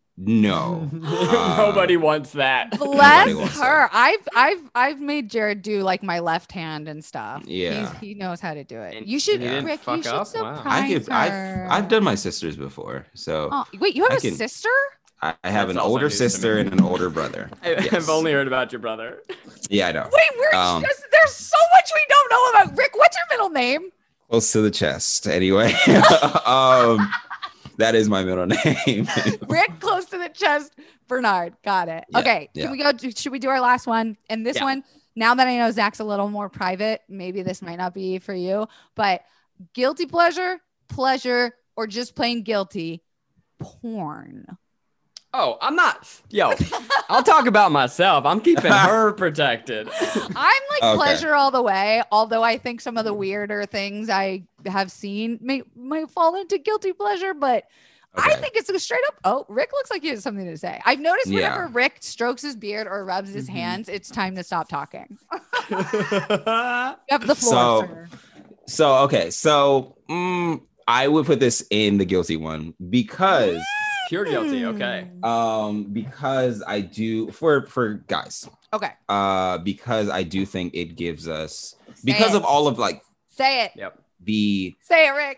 no, Uh, nobody wants that. Bless wants her. that. I've I've I've made Jared do like my left hand and stuff. Yeah. He's, he knows how to do it. And- you should, and he didn't Rick. fuck You should up? surprise Wow. I could, her. I've I've done my sisters before. So Oh, wait, you have I a can- sister? I, I have That's an also older news to me. sister and an older brother. I, Yes. I've only heard about your brother. Yeah, I know. Wait, we're Um, just there's so much we don't know about Rick. What's your middle name? Close to the chest. Anyway, um, that is my middle name. Rick, close to the chest. Bernard, got it. Yeah, Okay, yeah. can we go? To, should we do our last one? And this Yeah. one, now that I know Zach's a little more private, maybe this might not be for you. But guilty pleasure, pleasure, or just plain guilty, porn. Oh, I'm not. Yo, I'll talk about myself. I'm keeping her protected. I'm like Okay. pleasure all the way. Although I think some of the weirder things I have seen may might fall into guilty pleasure, but I Okay. think it's a straight up. Oh, Rick looks like he has something to say. I've noticed whenever Yeah. Rick strokes his beard or rubs his Mhm. hands, it's time to stop talking. Pure You have the floor, So- sir. So okay, so mm, I would put this in the guilty one because guilty. Okay. um because I do for for guys Okay. uh because I do think it gives us because it. of all of like Say it. Yep. the Say it, Rick.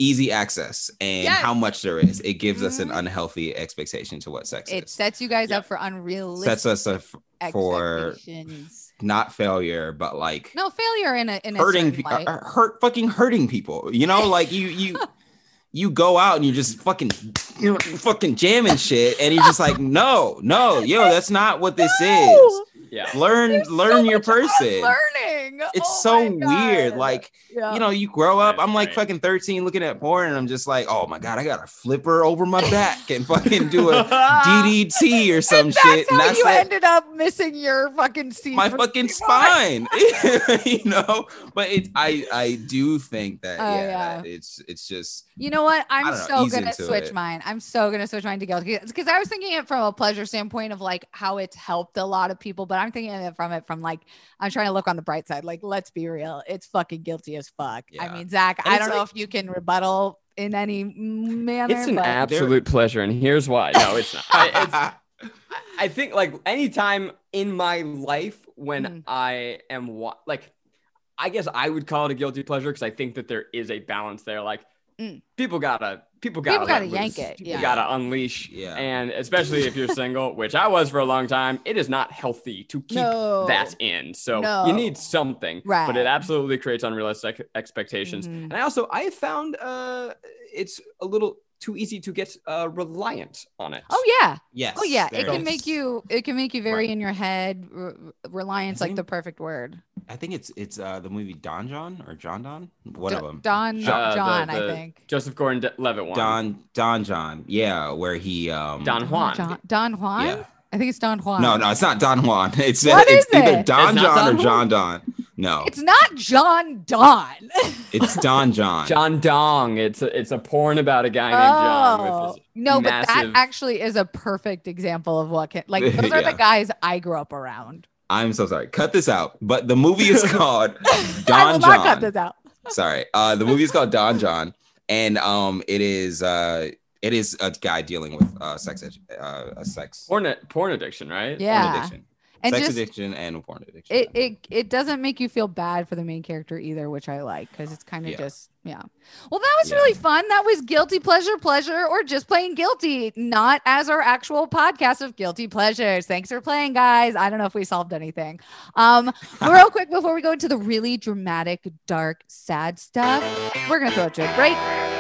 easy access and Yes. how much there is. It gives us an Mhm. unhealthy expectation to what sex It is. sets you guys Yeah. up for unrealistic Sets us up for expectations. not failure, but like No failure in a in a hurting, certain pe- light. uh, hurt, fucking hurting people. You know, like you, you, you go out and you just fucking, you know, fucking jamming shit, and you're just like, no, no, yo, that's not what this is. Yeah. Learn, There's so learn your much person. unlearning. It's Oh so my weird. God. Like, Yeah. you know, you grow up. That's I'm like great. fucking thirteen looking at porn, and I'm just like, oh my God, I gotta flip her over my back and fucking do a D D T or some and shit. that's And how that's you like ended up missing your fucking seat. my for fucking three months. spine. You know, but it, I, I do think that, Oh, yeah, yeah. that it's, it's just, You know what? I'm I don't know, so ease gonna into switch it. mine. I'm so gonna switch mine to guilty because I was thinking it from a pleasure standpoint of like how it's helped a lot of people, but I'm thinking it from it from like I'm trying to look on the bright side. Like, let's be real, it's fucking guilty as fuck. I Yeah. mean, Zach, And I it's don't know like- if you can rebuttal in any manner. It's an but absolute pleasure, and here's why. No, it's not. I, it's, I think like anytime in my life when Mhm. I am wa- like, I guess I would call it a guilty pleasure because I think that there is a balance there. Like, Mm. people gotta, people gotta, People gotta let yank loose. it, People yeah. gotta unleash. Yeah. And especially if you're single, which I was for a long time, it is not healthy to keep No. that in. So No. you need something, Right. but it absolutely creates unrealistic expectations. Mhm. And I also I have found uh, it's a little too easy to get uh, reliant on it. Oh yeah. Yes. Oh yeah. there It can is. make you. It can make you very Right. in your head. R- reliance, I like think- the perfect word. I think it's it's uh the movie Don John or John Don, one D- of them. Don Uh, John, the- the I think. Joseph Gordon-Levitt one. Don Don John, yeah, where he um Don Juan. John, Don Juan. Yeah. I think it's Don Juan. No, no, it's not Don Juan. It's What it's is either it? Don It's not John Don or Juan? John Don. No, It's not John Don. it's Don John. John Dong. It's a, it's a porn about a guy named John Oh with his no, but that massive- actually is a perfect example of what can like. Those are Yeah. the guys I grew up around. I'm so sorry. Cut this out. But the movie is called I Don will John. not cut this out. Sorry. Uh, the movie is called Don John, and um, it is uh, it is a guy dealing with uh, sex, ed- uh, a sex porn, porn addiction, right? Yeah. porn addiction, And sex just addiction, and porn addiction. it, it it doesn't make you feel bad for the main character either, which I like because it's kind of Yeah. just yeah. Well, that was Yeah. really fun. That was guilty pleasure, pleasure, or just plain guilty, not as our actual podcast of guilty pleasures. Thanks for playing, guys. I don't know if we solved anything. Um, real quick before we go into the really dramatic, dark, sad stuff, we're gonna throw it to a break.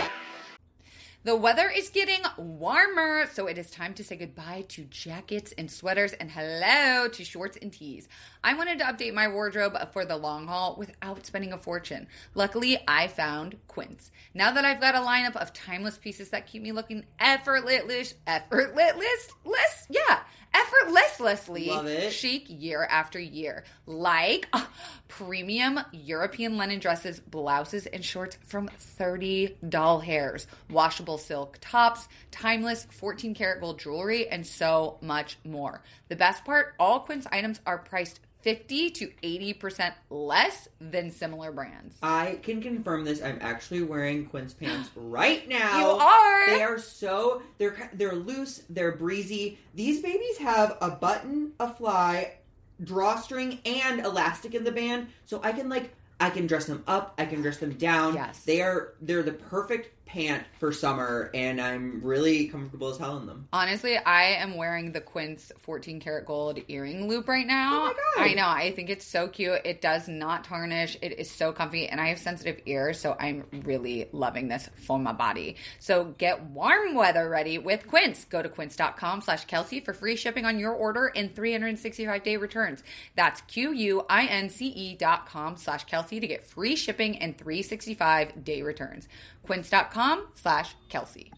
The weather is getting warmer, so it is time to say goodbye to jackets and sweaters and hello to shorts and tees. I wanted to update my wardrobe for the long haul without spending a fortune. Luckily, I found Quince. Now that I've got a lineup of timeless pieces that keep me looking effortless, effortless, less, yeah, effortlessly Love it. chic year after year. Like uh, premium European linen dresses, blouses, and shorts from thirty doll hairs, washable silk tops, timeless fourteen karat gold jewelry, and so much more. The best part, all Quince items are priced fifty to eighty percent less than similar brands. I can confirm this. I'm actually wearing Quince pants right now. You are? They are so they're they're loose. They're breezy. These babies have a button, a fly, drawstring, and elastic in the band, so I can like I can dress them up. I can dress them down. Yes. They are they're the perfect pant for summer, and I'm really comfortable as hell in them. Honestly, I am wearing the Quince fourteen karat gold earring loop right now. Oh my God. I know. I think it's so cute. It does not tarnish. It is so comfy, and I have sensitive ears, so I'm really loving this for my body. So get warm weather ready with Quince. Go to quince.com slash Kelsey for free shipping on your order and three hundred sixty-five day returns. That's Q-U-I-N-C-E dot com slash Kelsey to get free shipping and three hundred sixty-five day returns. Quince.com slash Kelsey.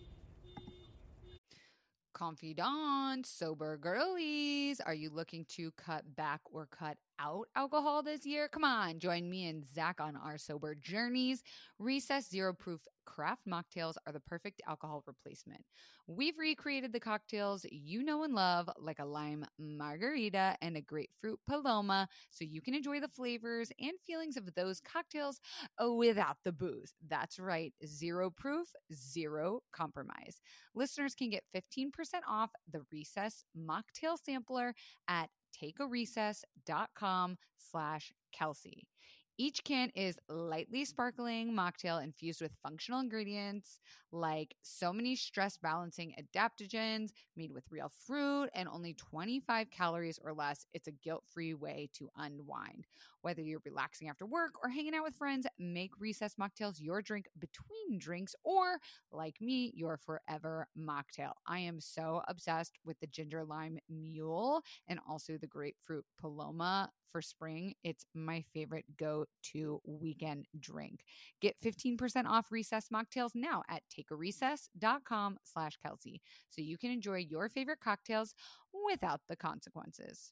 Confidant, sober girlies, are you looking to cut back or cut out alcohol this year? Come on, join me and Zach on our sober journeys. Recess Zero Proof craft mocktails are the perfect alcohol replacement. We've recreated the cocktails you know and love, like a lime margarita and a grapefruit paloma, so you can enjoy the flavors and feelings of those cocktails without the booze. That's right, zero proof, zero compromise. Listeners can get fifteen percent off the Recess mocktail sampler at takearecess.com slash Kelsey. Each can is lightly sparkling mocktail infused with functional ingredients like so many stress balancing adaptogens made with real fruit and only twenty-five calories or less. It's a guilt-free way to unwind. Whether you're relaxing after work or hanging out with friends, make recess mocktails your drink between drinks, or like me, your forever mocktail. I am so obsessed with the ginger lime mule and also the grapefruit paloma for spring. It's my favorite go-to weekend drink. Get fifteen percent off recess mocktails now at takearecess.com slash Kelsey so you can enjoy your favorite cocktails without the consequences.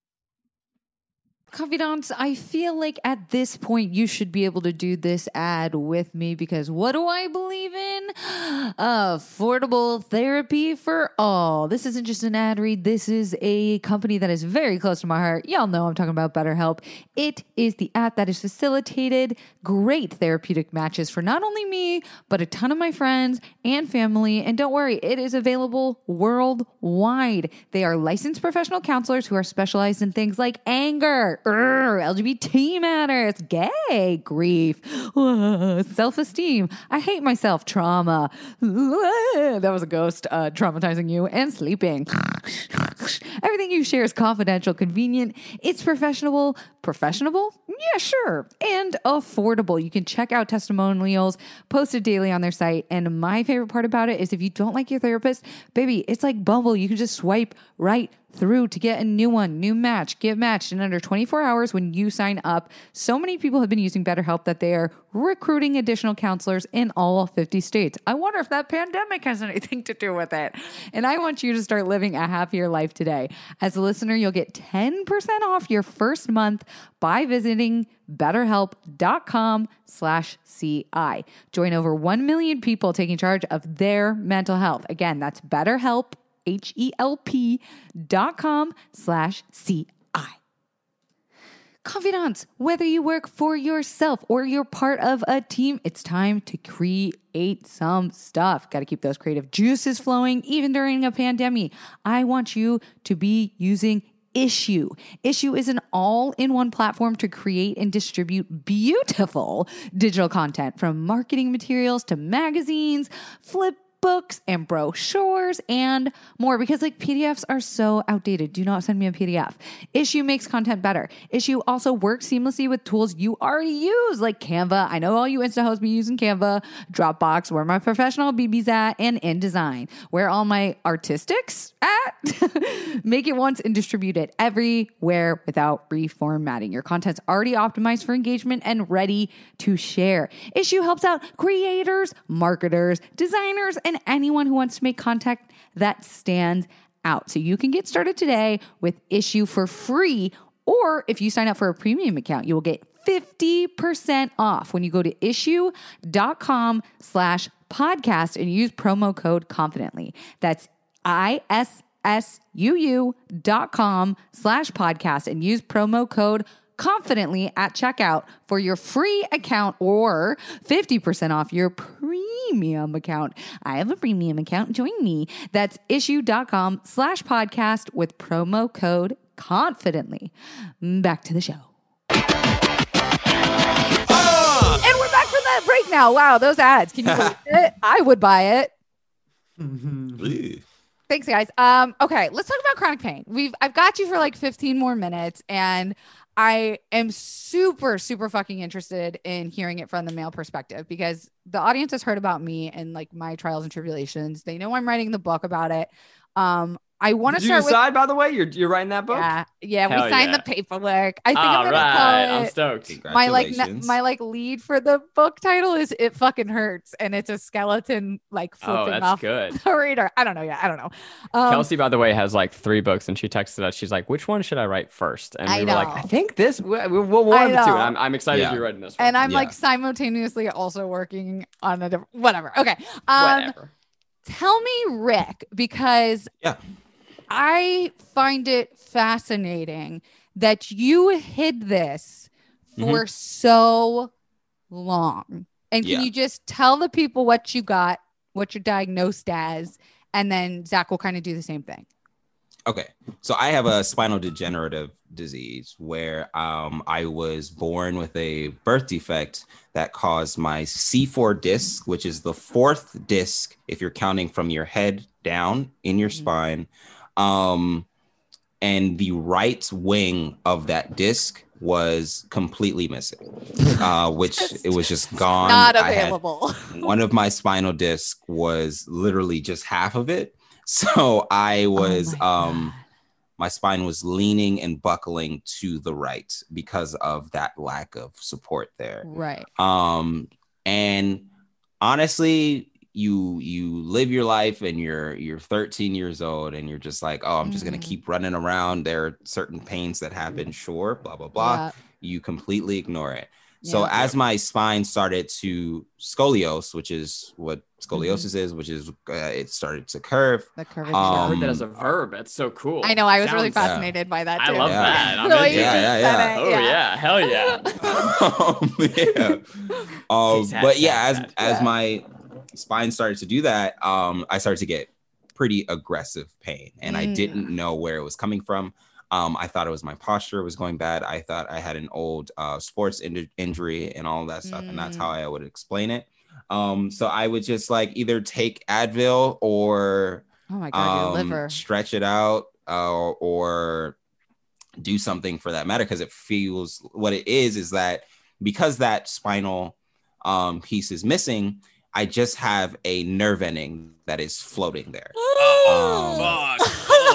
Confidants, I feel like at this point you should be able to do this ad with me, because what do I believe in? Affordable therapy for all. This isn't just an ad read. This is a company that is very close to my heart. Y'all know I'm talking about BetterHelp. It is the app that has facilitated great therapeutic matches for not only me, but a ton of my friends and family. And don't worry, it is available worldwide. They are licensed professional counselors who are specialized in things like anger, Urgh, L G B T matters, gay, grief, uh, self-esteem, I hate myself, trauma, uh, that was a ghost uh, traumatizing you, and sleeping. Everything you share is confidential, convenient, it's professional, professional? Yeah, sure, and affordable. You can check out testimonials posted daily on their site, and my favorite part about it is if you don't like your therapist, baby, it's like Bumble. You can just swipe right through to get a new one, new match, get matched in under twenty-four hours when you sign up. So many people have been using BetterHelp that they are recruiting additional counselors in all fifty states. I wonder if that pandemic has anything to do with it. And I want you to start living a happier life today. As a listener, you'll get ten percent off your first month by visiting betterhelp.com slash CI. Join over one million people taking charge of their mental health. Again, that's BetterHelp, H-E-L-P dot com slash C-I. Confidants, whether you work for yourself or you're part of a team, it's time to create some stuff. Got to keep those creative juices flowing even during a pandemic. I want you to be using Issuu. Issuu is an all-in-one platform to create and distribute beautiful digital content, from marketing materials to magazines, flip books and brochures and more, because like P D Fs are so outdated. Do not send me a P D F. Issuu makes content better. Issuu also works seamlessly with tools you already use, like Canva. I know all you Insta hosts be using Canva, Dropbox, where my professional B B's at, and InDesign, where all my artistics at. Make it once and distribute it everywhere without reformatting. Your content's already optimized for engagement and ready to share. Issuu helps out creators, marketers, designers, and anyone who wants to make content that stands out. So you can get started today with Issuu for free, or if you sign up for a premium account, you will get fifty percent off when you go to issuu.com slash podcast and use promo code confidently. That's I-S-S-U-U dot com slash podcast and use promo code confidently at checkout for your free account, or fifty percent off your premium account. I have a premium account. Join me. That's issuu.com slash podcast with promo code confidently. Back to the show. Oh! And we're back from that break now. Wow, those ads. Can you believe it? I would buy it. Thanks, guys. Um, okay, let's talk about chronic pain. We've I've got you for like fifteen more minutes, and I am super, super fucking interested in hearing it from the male perspective, because the audience has heard about me and like my trials and tribulations. They know I'm writing the book about it. Um, I want to Did start you decide, with, by the way, you're you're writing that book? Yeah, yeah. Hell we signed yeah. the paperwork. I think All I'm gonna right, call I'm it. stoked. My like ne- Congratulations. my like lead for the book title is "It Fucking Hurts," and it's a skeleton like Oh, flipping that's off good. the reader. I don't know. Yeah, I don't know. Um, Kelsey, by the way, has like three books, and she texted us. She's like, "Which one should I write first?" And I we were like, know. "I think this. We'll, we'll one I of the two." know. And I'm, I'm excited Yeah. you're writing this one. and I'm Yeah. like simultaneously also working on a different whatever. Okay. Um, Whatever. Tell me, Rick, because Yeah. I find it fascinating that you hid this for so long. And can Yeah. you just tell the people what you got, what you're diagnosed as, and then Zach will kind of do the same thing? Okay, so I have a spinal degenerative disease where um, I was born with a birth defect that caused my C four disc, which is the fourth disc if you're counting from your head down in your spine, um, and the right wing of that disc was completely missing, uh, which it was just gone. Not I had- available. one of my spinal disc was literally just half of it. So I was, Oh my um, God. my spine was leaning and buckling to the right because of that lack of support there. Right. Um, and honestly, you you live your life and you're you're thirteen years old and you're just like, oh, I'm just gonna Mm. keep running around. There are certain pains that happen, sure, blah blah blah. Yeah. You completely ignore it. So Yeah. as my spine started to scoliose, which is what scoliosis Mm-hmm. is, which is uh, it started to curve. The curvature. I Um, heard that as a verb. That's so cool. I know. I was really Sounds- fascinated by that I too. love Yeah. that. I'm The way into you Yeah, it. yeah, yeah. said it, Oh yeah, hell yeah. um, yeah. Um, He's had but yeah, as that. as Yeah. my spine started to do that, um, I started to get pretty aggressive pain, and I Mm. didn't know where it was coming from. Um, I thought it was my posture was going bad. I thought I had an old uh, sports in- injury and all that stuff, and that's how I would explain it. Um, so I would just like either take Advil or Oh my God, your um, liver. stretch it out, uh, or do something for that matter, because it feels what it is is that because that spinal um, piece is missing, I just have a nerve ending that is floating there. Um, Fuck.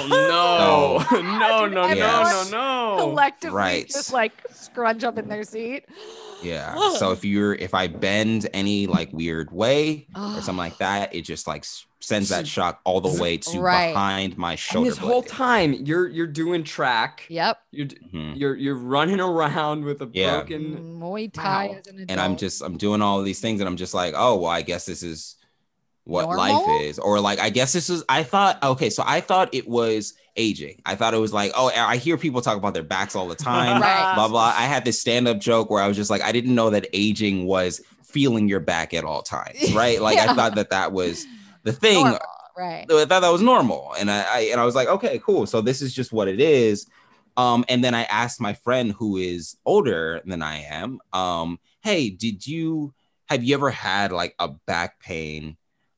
Oh no. no, no, no, Yes. no, no. Collectively Right. just like scrunch up in their seat. Yeah. So if you're if I bend any like weird way Oh. or something like that, it just like s- sends that shock all the way to Right. behind my And shoulder this whole blade. time you're you're doing track. Yep. You're d- Mhm. you're you're running around with a Yeah. broken. Muay Thai Wow. as an adult. And I'm just I'm doing all of these things and I'm just like, oh well, I guess this is what Normal? life is. Or like I guess this is I thought okay, so I thought it was aging. I thought it was like, oh, I hear people talk about their backs all the time. Right. Blah blah. I had this stand-up joke where I was just like, I didn't know that aging was feeling your back at all times, right? Like Yeah. I thought that that was the thing. Normal, right. I thought that was normal, and I, I and I was like, okay, cool. So this is just what it is. Um, and then I asked my friend who is older than I am, um, hey, did you have you ever had like a back pain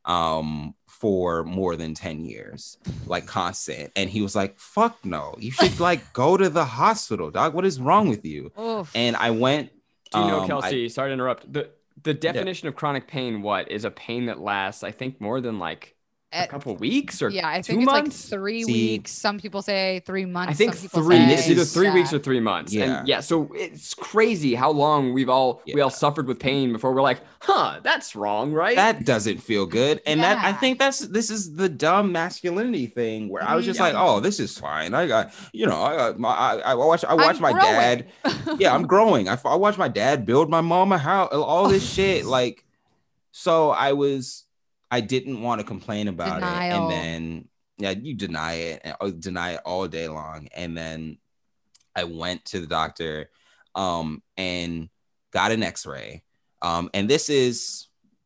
um for more than ten years, like constant? And he was like, fuck no, you should like go to the hospital, dog. What is wrong with you? Oof. And I went. Do you know, um, I- Kelsey? sorry to interrupt. The the definition of chronic pain, what is a pain that lasts? I think more than like a Uh, couple weeks or yeah, I two think it's months. like three See- weeks. Some people say three months. I think some people three. say- It's either three Yeah. weeks or three months. Yeah. And yeah, so it's crazy how long we've all we all Yeah. suffered with pain before we're like, huh, that's wrong, right? That doesn't feel good. And that I Yeah. think that's this is the dumb masculinity thing where I was just Mhm. like, oh, this is fine. I got, you know, I got my I, I watch I watch I'm my growing. dad. Yeah, I'm growing. I, I watch my dad build my mom a house, all this shit. Like, so I was I didn't want to complain about Denial. it. And then yeah, you deny it and uh, deny it all day long. And then I went to the doctor um and got an x-ray. Um, and this is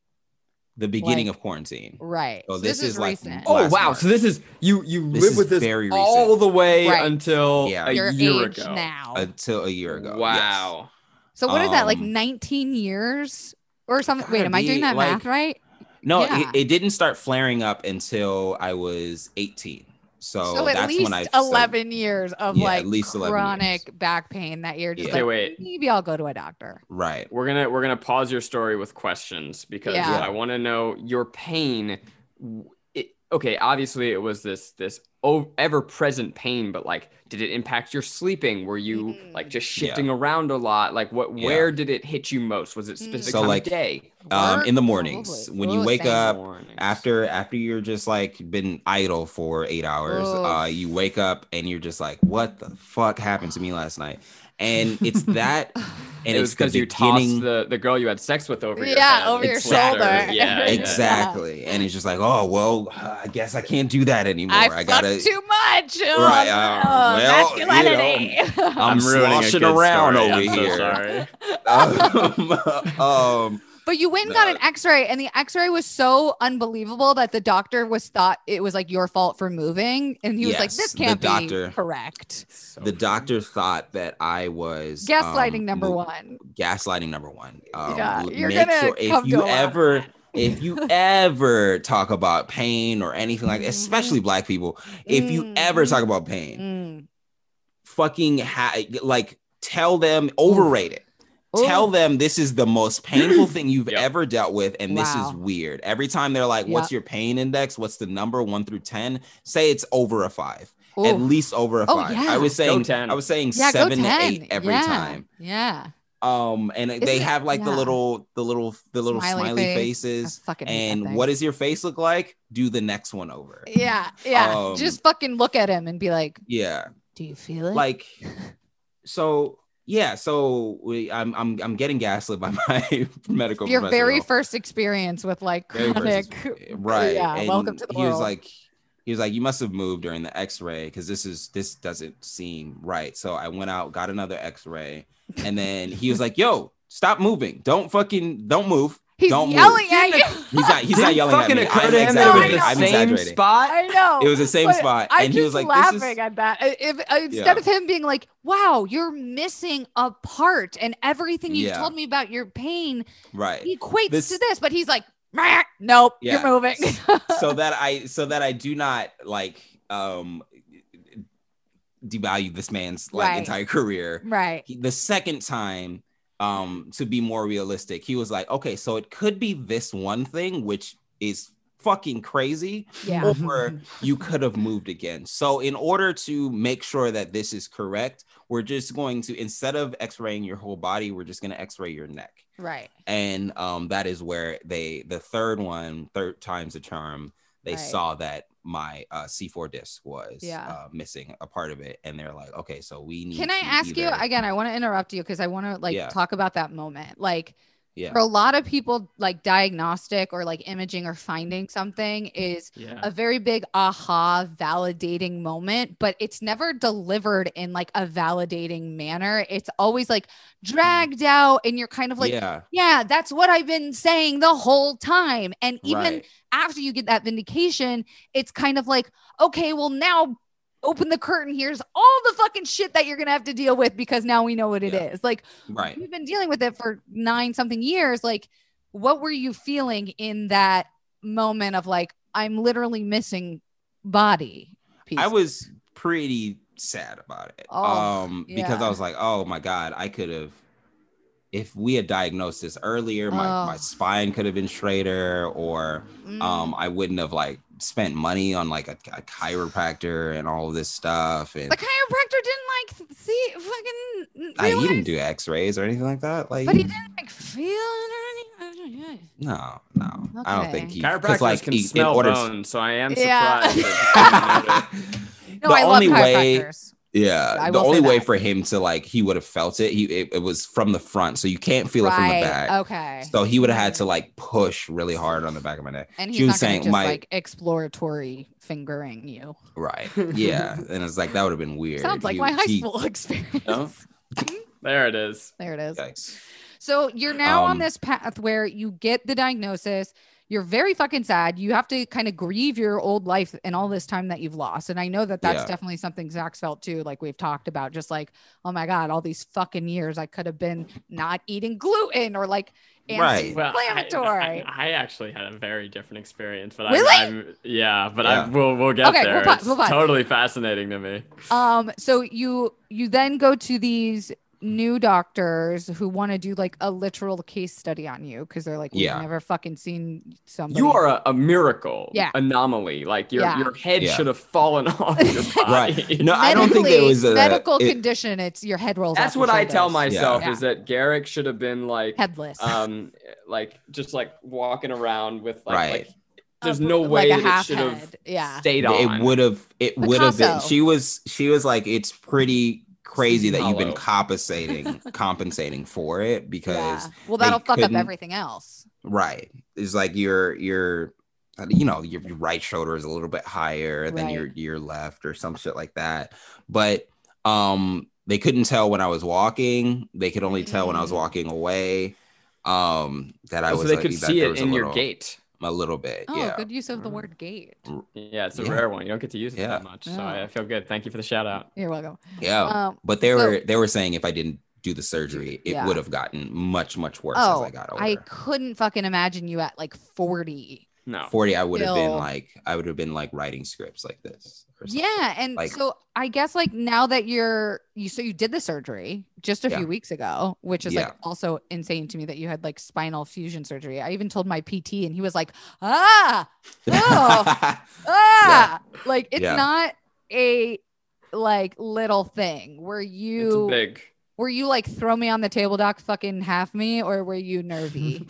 the beginning Like- of quarantine. Right. So So this this, is is like- recent. Oh last wow! March. So this is you you This live is with this very all recent. the way Right. until Yeah. a Your year age ago. now. Until a year ago. yes. Wow. So what is that? Like Um, nineteen years or something? Wait, gotta am I doing be, that like- math right? No, Yeah. it, it didn't start flaring up until I was eighteen. So, So, at that's least when I started- eleven years of Yeah, like at least eleven chronic years. back pain that year. Just Yeah. Okay, like, wait. maybe I'll go to a doctor. Right. We're gonna we're gonna pause your story with questions because Yeah. I want to know your pain. It, okay, obviously it was this this o- ever present pain, but like, did it impact your sleeping? Were you Mm. like just shifting around a lot? Like, what? Yeah. Where did it hit you most? Was it specific So, time like, of day? Um, Work? in the mornings Probably. when you Ooh, wake same. up Mornings. after after you're just like been idle for eight hours, Oof. uh, you wake up and you're just like, what the fuck happened to me last night? And it's that, and it was it's the because you beginning. tossed the, the girl you had sex with over your Yeah, head. over your It's like- shoulder. Yeah, yeah. Exactly, and it's just like, oh well, I guess I can't do that anymore. I, I, fucked gotta. too much. Oh, Right, uh, no, well, you know, masculinity. I'm I'm ruining a sloshing good around story. over I'm so here. sorry. um, um, But you went and No. got an x-ray, and the x-ray was so unbelievable that the doctor was thought it was like your fault for moving, and he was like, Yes, this the can't doctor- be correct. So The doctor thought that I was Gaslighting um, number mo- one. Gaslighting number one. Um, Yeah, l- you're make gonna sure if come to you a lot of ever, that. if you ever talk about pain or anything like, Mhm. especially Black people, if you Mhm. ever talk about pain, Mm. fucking ha- like tell them overrate it. Tell Ooh. them this is the most painful thing you've Yep. ever dealt with, and this Wow. is weird. Every time they're like, "What's Yep. your pain index? What's the number one through ten?" Say it's over a five, Ooh. at least over a Oh, five. yeah. I was saying, ten. I was saying Yeah, go seven to ten. eight every Yeah. time. Yeah. Um, and they it- have like the yeah. little, the little, the little Smiley smiley, face. faces. I fucking hate that And thing. what does your face look like? Do the next one over. Yeah. Yeah. Um, Just fucking look at him and be like, Yeah. do you feel it? Like, so yeah, so we, I'm I'm I'm getting gaslit by my medical your very professional. first experience with like Very first chronic. experience. Right. Yeah. And Welcome to the he was world. like, he was like, you must have moved during the X-ray because this is this doesn't seem right. So I went out, got another X-ray, and then he was like, yo, stop moving. Don't fucking don't move. He's don't yelling move. at you. He's not he's not Didn't yelling at fucking me. occur I'm to him that it exaggerating. was the I'm same exaggerating. spot. I know. It was the same but spot. I'm And he was just like, this laughing is at that. If, uh, instead Yeah. of him being like, wow, you're missing a part and everything you've Yeah. told me about your pain right. equates This- to this, but he's like, "Meh, nope, Yeah. you're moving. so that I so that I do not like um devalue this man's like Right. entire career. Right. He, the second time, um, to be more realistic, he was like, okay, so it could be this one thing, which is fucking crazy, Yeah. or you could have moved again. So in order to make sure that this is correct, we're just going to, instead of x-raying your whole body, we're just going to x-ray your neck. Right. And um, that is where they, the third one, third time's a charm, they Right. saw that my uh, C four disc was Yeah. uh, missing a part of it. And they're like, okay, so we need Can I to ask you either- again? I want to interrupt you because I want to like Yeah. talk about that moment. Like, Yeah. for a lot of people, like diagnostic or like imaging or finding something is Yeah. a very big aha validating moment, but it's never delivered in like a validating manner. It's always like dragged out, and you're kind of like, yeah, yeah. that's what I've been saying the whole time. And even Right. after you get that vindication, it's kind of like, okay, well, now open the curtain. Here's all the fucking shit that you're gonna have to deal with because now we know what it is. Yeah. Like, Right. you've been dealing with it for nine something years. Like, what were you feeling in that moment of like, I'm literally missing body piece? I was pretty sad about it. Oh, um, because yeah. I was like, oh my God, I could have, if we had diagnosed this earlier, my, Oh. my spine could have been straighter, or Mm. um, I wouldn't have like spent money on like a, a chiropractor and all of this stuff. And the chiropractor didn't like see fucking I, he realize- didn't do x-rays or anything like that. Like, but he didn't like feel it or anything. no, no, I don't think Okay. he, 'cause, Chiropractors like, can he- in smell order- bones, so I am Yeah. surprised. that he didn't notice. No, The I only love way- chiropractors. Yeah, I the will say only way that. for him to like, he would have felt it. He it, it was from the front, so you can't feel it from the Right. back. Okay. So he would have had to like push really hard on the back of my neck. And he's she was not gonna saying just my like exploratory fingering you. right, yeah, and it's like that would have been weird. Sounds like He- my high he- school experience. No? There it is. There it is. Yikes. So you're now on Um, this path where you get the diagnosis. You're very fucking sad. You have to kind of grieve your old life and all this time that you've lost. And I know that that's Yeah. definitely something Zach's felt too. Like we've talked about, just like, oh my God, all these fucking years I could have been not eating gluten or like Right. Well, I, anti-inflammatory. I, I actually had a very different experience, but Really? I'm, I'm yeah, but I Yeah. will we'll get Okay, there. we'll pause, it's we'll pause. totally fascinating to me. Um, so you you then go to these new doctors who want to do like a literal case study on you because they're like, we've Yeah. never fucking seen somebody. You are a, a miracle, Yeah. anomaly. Like your Yeah. your head Yeah. should have fallen off your body. Right. No, I don't think it Medically- was a medical it- condition. It's your head rolls. That's off what your I tell shoulders. myself Yeah. is that Garrick should have been like Headless. um like just like walking around with like, Right. like there's A- no like way a that it half should have head. Yeah. stayed on. It would have. It would have been. Picasso. She was. She was like, it's pretty crazy that you've been Hollow. compensating, compensating for it because Yeah. Well, they that'll fuck up couldn't- everything else. right. It's like your your, you know, your, your right shoulder is a little bit higher than Right. your your left or some shit like that. But um, they couldn't tell when I was walking. They could only tell when I was Mm. walking away. Um, that I Oh, was so they like, could that see there it was a in your little- gait. a little bit. Oh, yeah. good use of the word gate. Yeah, it's a Yeah. rare one. You don't get to use it Yeah. that much. So Oh. I I feel good. Thank you for the shout out. You're welcome. Yeah. Um, But they so- were they were saying if I didn't do the surgery, it Yeah. would have gotten much, much worse Oh, as I got older. I couldn't fucking imagine you at like forty. No. forty, I would have been Still- like, I would have been like writing scripts like this. or something. Yeah, and Like- so I guess like now that you're you so you did the surgery just a Yeah. few weeks ago, which is Yeah. like also insane to me that you had like spinal fusion surgery. I even told my P T and he was like, ah, oh, ah, like it's Yeah. not a like little thing. Were It's you big. were you like throw me on the table, doc, fucking half me, or were you nervy?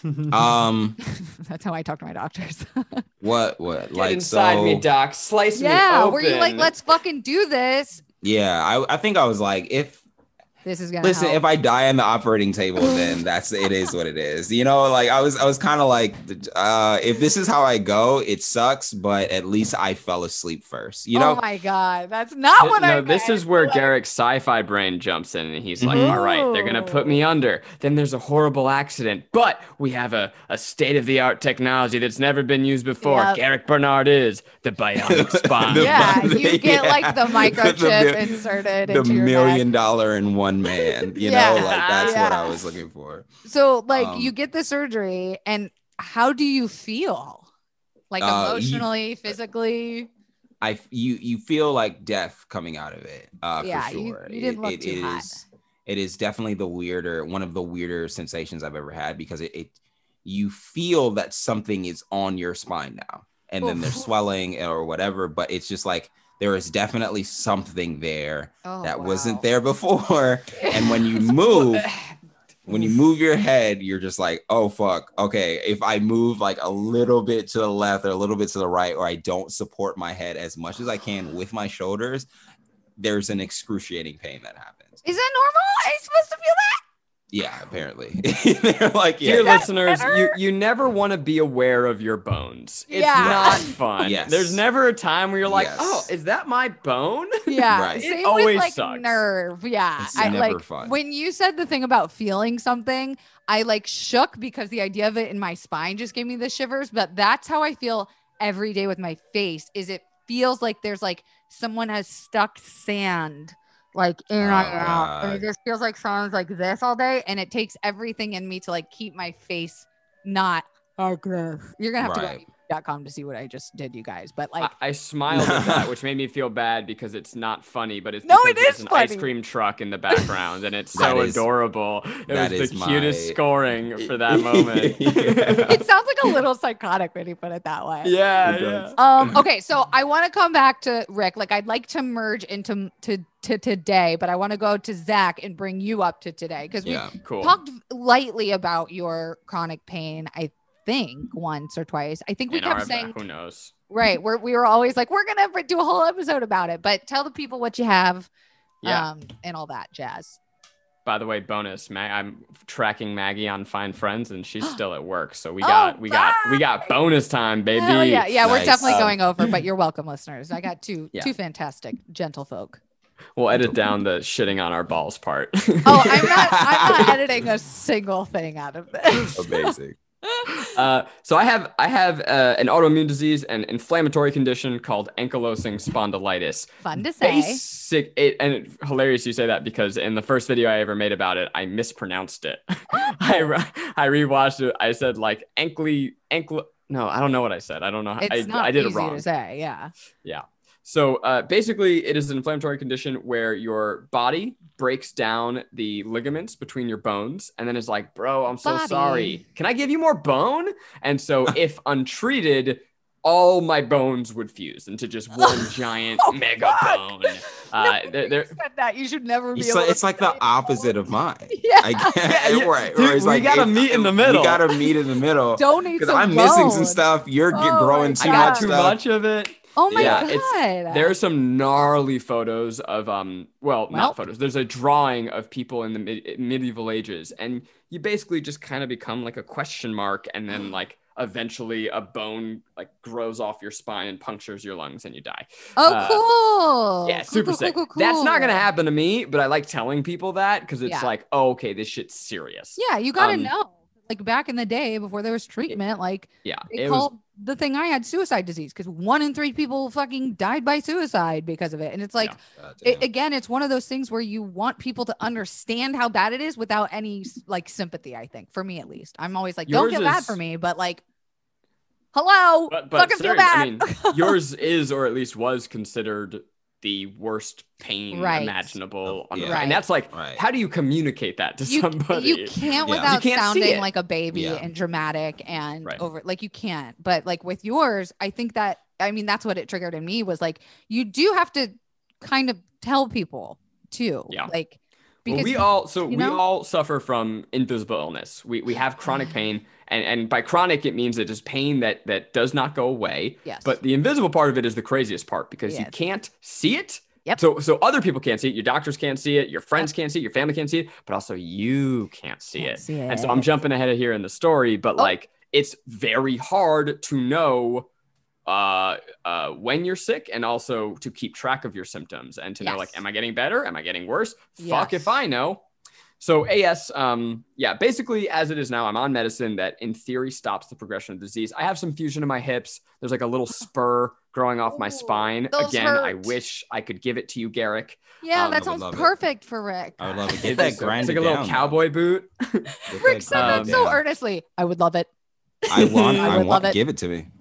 um, That's how I talk to my doctors. what, what, Get like, inside so, me, Doc. Slice me yeah, open. were you like, let's fucking do this? yeah, I, I think I was like, if, This is gonna listen, help. if I die on the operating table, then that's it is what it is. You know, like I was I was kind of like, uh, if this is how I go, it sucks, but at least I fell asleep first. You know, oh my god, that's not what I no, this meant. is where Like, Garrick's sci-fi brain jumps in and he's like, Mhm. all right, they're gonna put me under. Then there's a horrible accident, but we have a, a state-of-the-art technology that's never been used before. Yep. Garrick Bernard is the bionic spine. The- yeah, the- you get like the yeah. microchip The mil- inserted the into your million neck. dollar in one man. You Yeah. know, like that's what Yeah. I was looking for. So like Um, you get the surgery, and how do you feel? Like Uh, you- emotionally, physically? I you you feel like death coming out of it. Uh, Yeah, for you- sure. you didn't It- look it too hot. is- It is definitely the weirder, one of the weirder sensations I've ever had because it, it you feel that something is on your spine now, and then there's Oof. swelling or whatever, but it's just like there is definitely something there Oh, that wow. wasn't there before. And when you move, when you move your head, you're just like, oh fuck, okay, if I move like a little bit to the left or a little bit to the right, or I don't support my head as much as I can with my shoulders, there's an excruciating pain that happens. Is that normal? Are you supposed to feel that? Yeah, apparently. They're like, yeah, Dear that listeners, better? you, you never want to be aware of your bones. It's Yeah. not fun. Yes. There's never a time where you're like, Yes. oh, is that my bone? Yeah, Right. same It always with like sucks. nerve. Yeah, It's I never like fun. when you said the thing about feeling something. I like shook because the idea of it in my spine just gave me the shivers. But that's how I feel every day with my face. Is it feels like there's like someone has stuck sand like in Oh, or out, and it God. just feels like someone's like this all day, and it takes everything in me to like keep my face not like this. You're gonna have to go Right. to dot com to see what I just did, you guys. But like, I, I smiled at that, which made me feel bad because it's not funny, but it's No, because it there's is an funny. ice cream truck in the background, and it's That so is- adorable. It that was is the cutest my- scoring for that moment. Yeah. it sounds like a little psychotic when you put it that way. yeah, It yeah. does. Um, okay, so I want to come back to Rick. Like, I'd like to merge into to, to today, but I want to go to Zach and bring you up to today because Yeah. Cool. we talked lightly about your chronic pain. I think once or twice. I think we In our kept saying back, who knows? right. We're we were always like we're gonna do a whole episode about it, but tell the people what you have, Yeah. um, and all that jazz. By the way, bonus, Ma- I'm tracking Maggie on Find Friends, and she's still at work. So we Oh, got, we got, we got bye. bonus time, baby. Hell yeah, yeah, we're Nice. definitely Um, going over, but you're welcome, listeners. I got two Yeah. two fantastic gentle folk. We'll edit down the shitting on our balls part. Oh, I'm not I'm not editing a single thing out of this. Amazing. Uh, so I have I have uh, an autoimmune disease and inflammatory condition called ankylosing spondylitis. Fun to say. Basic, it, and it, hilarious you say that because in the first video I ever made about it, I mispronounced it. I re- I rewatched it. I said like ankly ankle. No, I don't know what I said. I don't know. It's I, not I did easy it wrong. to say. Yeah. Yeah. So uh, basically, it is an inflammatory condition where your body breaks down the ligaments between your bones and then is like, bro, I'm so Body. sorry. Can I give you more bone? And so if untreated, all my bones would fuse into just one giant Oh, mega fuck. bone. Uh, No, they're, you they're, said that you should never be. It's able like, to it's like the say opposite of mine. Yeah. I can't, Yeah, yeah. right. Dude, or it's we like, gotta if- meet in the if middle. We gotta meet in the middle. Donate Because some I'm missing some bone. stuff. You're Oh get growing my too God. I got much too stuff. much of it. Oh my Yeah, god. it's- There are some gnarly photos of um well, Well. not photos. There's a drawing of people in the mid- medieval ages, and you basically just kind of become like a question mark, and then like eventually a bone like grows off your spine and punctures your lungs, and you die. Oh, uh, cool. Yeah, Cool, super cool, sick. cool, cool, That's not cool. gonna happen to me, but I like telling people that because it's Yeah. like, oh, okay, this shit's serious. Yeah, you gotta Um, know. like back in the day before there was treatment, like Yeah, they it called was. the thing I had suicide disease because one in three people fucking died by suicide because of it. And it's like, Yeah. it, again, it's one of those things where you want people to understand how bad it is without any like sympathy. I think for me, at least, I'm always like, don't Yours feel bad is- for me, but like, hello, But, but fucking feel serious, I bad. mean, yours is, or at least was considered the worst pain Right. imaginable. On the Yeah. planet. Right. And that's like, Right. how do you communicate that to you, somebody? you can't Yeah. without You can't see sounding it. like a baby Yeah. and dramatic and Right. over like you can't. But like with yours, I think that I mean that's what it triggered in me was like you do have to kind of tell people too. Yeah. Like Well, because we all so you we know? all suffer from invisible illness. We we have chronic pain, and and by chronic it means it is pain that that does not go away. Yes. But the invisible part of it is the craziest part because you Yes. can't see it. Yep. So so other people can't see it. Your doctors can't see it. Your friends can't see it. Your family can't see it. But also you can't see Can't it. see And so it. I'm jumping ahead of here in the story, but Oh. like it's very hard to know uh uh when you're sick and also to keep track of your symptoms and to know Yes. like, am I getting better? Am I getting worse? Fuck Yes. if I know. So A S, um, yeah, basically as it is now, I'm on medicine that in theory stops the progression of disease. I have some fusion in my hips. There's like a little spur growing off my Ooh, spine. those Again, I hurt. wish I could give it to you, Garrick. yeah, um, that I sounds would love it. perfect for Rick. I would love to It's get that just- grind. It's like a little cowboy boot. Rick said that Um, so earnestly. I would love it. I want. I I, would love want. it. Give it to me.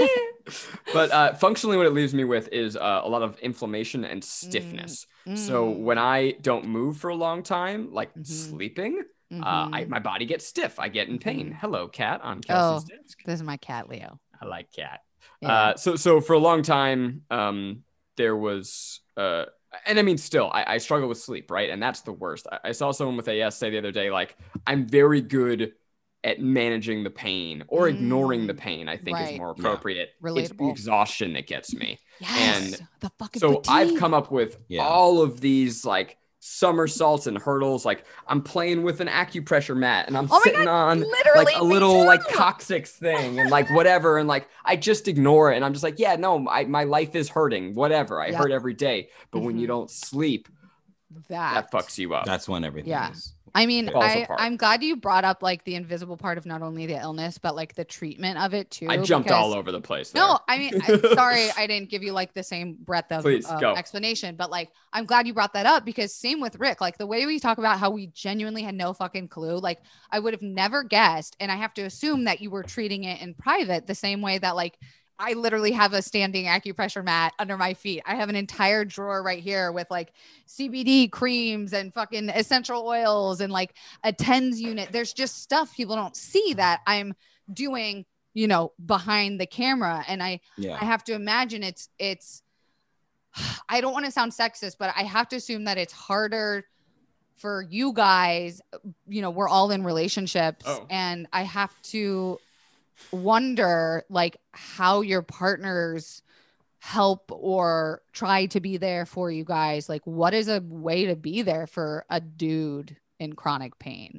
But uh, functionally, what it leaves me with is uh, a lot of inflammation and stiffness. So Mm. when I don't move for a long time, like Mhm. sleeping, uh, I, Mhm. my body gets stiff. I get in pain. Mhm. Hello, cat on Oh. Kelsey's desk. This is my cat, Leo. I like cat. Yeah. Uh, so so for a long time, um, there was, uh, and I mean, still, I, I struggle with sleep, right? And that's the worst. I, I saw someone with A S say the other day, like, I'm very good at managing the pain or ignoring the Mm, pain. I think right. is more Yeah. appropriate. It's the Relatable. exhaustion that gets me. Yes. the fucking So I've fatigue. come up with Yeah. all of these like somersaults and hurdles. Like I'm playing with an acupressure mat and I'm Oh my sitting God, on literally, like a me little too. like coccyx thing and like whatever. And like I just ignore it and I'm just like, yeah, no, I, my life is hurting. Whatever. I Yep. hurt every day. But when you Mhm. don't sleep, that that fucks you up. That's when everything Yeah. is. I mean, falls I, apart. I'm glad you brought up like the invisible part of not only the illness, but like the treatment of it too. I jumped because- all over the place. There. No, I mean, I, sorry, I didn't give you like the same breadth of Please, of go. explanation, but like, I'm glad you brought that up because same with Rick, like the way we talk about how we genuinely had no fucking clue, like I would have never guessed. And I have to assume that you were treating it in private the same way that like, I literally have a standing acupressure mat under my feet. I have an entire drawer right here with like C B D creams and fucking essential oils and like a TENS unit. There's just stuff people don't see that I'm doing, you know, behind the camera. And I, Yeah. I have to imagine it's, it's, I don't want to sound sexist, but I have to assume that it's harder for you guys. You know, we're all in relationships Oh. and I have to wonder like how your partners help or try to be there for you guys. Like, what is a way to be there for a dude in chronic pain?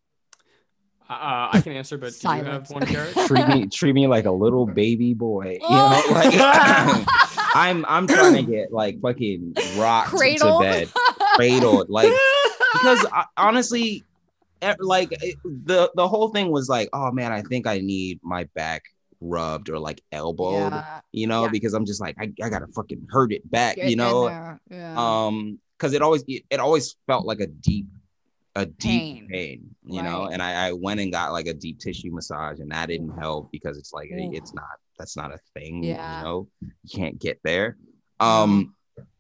Uh, I can answer, but do you have Silence. one, Garrett? treat me treat me like a little baby boy. You know, like I'm I'm trying to get like fucking rocked Cradled? to bed, cradled, like because I, honestly, eh, like it- the the whole thing was like, oh man, I think I need my back rubbed or like elbowed, Yeah, you know, Yeah. because I'm just like I, I gotta fucking hurt it back, get you in know, there. Yeah. um, because it always it, it always felt like a deep a deep Pain. pain, you know, Right. and I, I went and got like a deep tissue massage and that didn't help because it's like Ooh. it's not that's not a thing, Yeah. you know, you can't get there. Um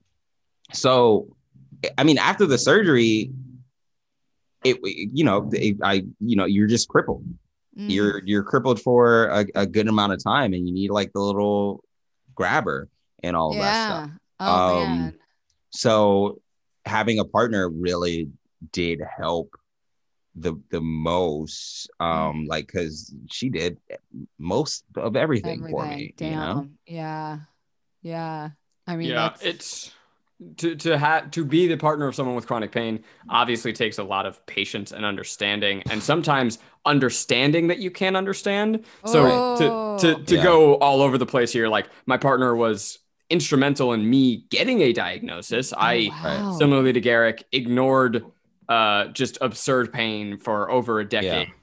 so I mean after the surgery it you know it, I you know you're just crippled. Mm. You're you're crippled for a, a good amount of time and you need like the little grabber and all yeah. that stuff. Oh Um, man. So having a partner really did help the the most um like because she did most of everything, for me. Damn. You know? Yeah. Yeah. I mean, yeah, that's, it's to to have to be the partner of someone with chronic pain obviously takes a lot of patience and understanding, and sometimes understanding that you can't understand. So Oh. to to to Yeah. go all over the place here, like my partner was instrumental in me getting a diagnosis. I Oh, wow. similarly to Garrick ignored uh just absurd pain for over a decade.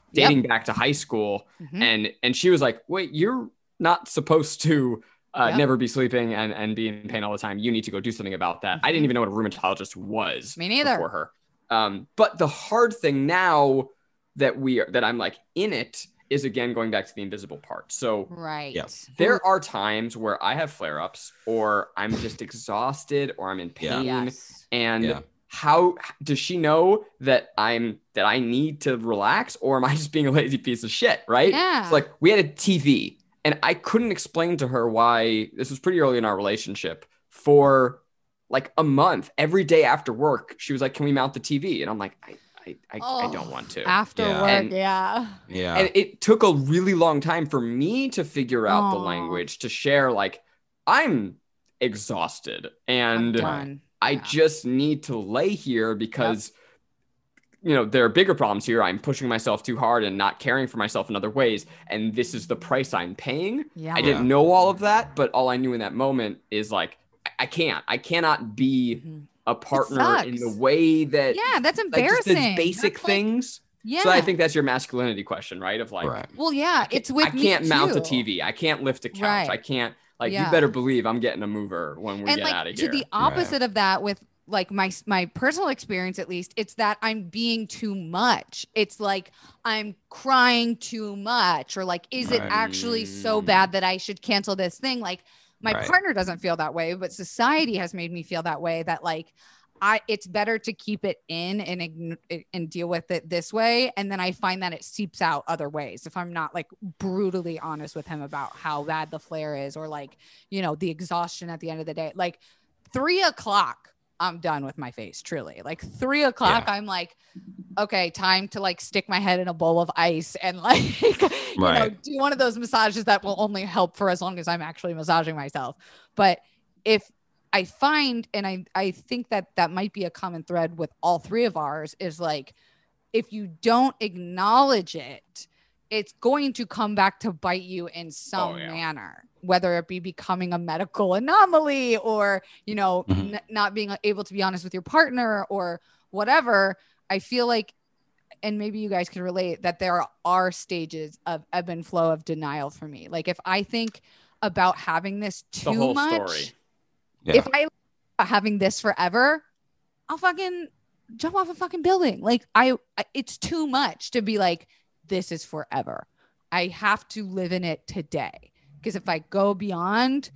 dating yep. back to high school. Mm-hmm. And, and she was like, wait, you're not supposed to uh, yep. never be sleeping and, and be in pain all the time. You need to go do something about that. Mm-hmm. I didn't even know what a rheumatologist was. Me neither. Before her. Um, but the hard thing now that we are, that I'm like in it is again, going back to the invisible part. So right. Yep. there are times where I have flare-ups or I'm just exhausted or I'm in pain. Yeah. Yes. And yeah. how does she know that I'm, that I need to relax, or am I just being a lazy piece of shit? Right. Yeah. So like we had a T V and I couldn't explain to her why. This was pretty early in our relationship. For like a month, every day after work, she was like, can we mount the T V? And I'm like, I, I, I, oh, I don't want to. After yeah. work, and, yeah. Yeah. And it took a really long time for me to figure out oh. the language to share, like, I'm exhausted and I'm I yeah. just need to lay here because, yep. you know, there are bigger problems here. I'm pushing myself too hard and not caring for myself in other ways. And this is the price I'm paying. Yeah. I didn't Yeah. know all of that, but all I knew in that moment is like, I can't, I cannot be mm-hmm. a partner in the way that, yeah, that's like, just embarrassing. the basic that's things. Like, yeah. So I think that's your masculinity question, right? Of like, Right. well, yeah, it's with I can't me mount too. a T V. I can't lift a couch. Right. I can't, like, Yeah. you better believe I'm getting a mover when we and get like out of to here. the opposite of that with like my my personal experience, at least, it's that I'm being too much. It's like I'm crying too much, or like, is it Right. actually so bad that I should cancel this thing? Like my Right. partner doesn't feel that way, but society has made me feel that way, that like I it's better to keep it in and ign- and deal with it this way. And then I find that it seeps out other ways if I'm not like brutally honest with him about how bad the flare is, or like, you know, the exhaustion at the end of the day. Like three o'clock, I'm done with my face, truly. Like three o'clock, Yeah. I'm like, okay, time to like stick my head in a bowl of ice and like, you Right. know, do one of those massages that will only help for as long as I'm actually massaging myself. But if I find, and I, I think that that might be a common thread with all three of ours, is like, if you don't acknowledge it, it's going to come back to bite you in some Oh, yeah. manner, whether it be becoming a medical anomaly or, you know, Mhm. n- not being able to be honest with your partner or whatever. I feel like, and maybe you guys can relate, that there are stages of ebb and flow of denial for me. Like if I think about having this The too whole much, story. Yeah. if I having this forever, I'll fucking jump off a fucking building. Like I, I, it's too much to be like, this is forever. I have to live in it today. Because if I go beyond,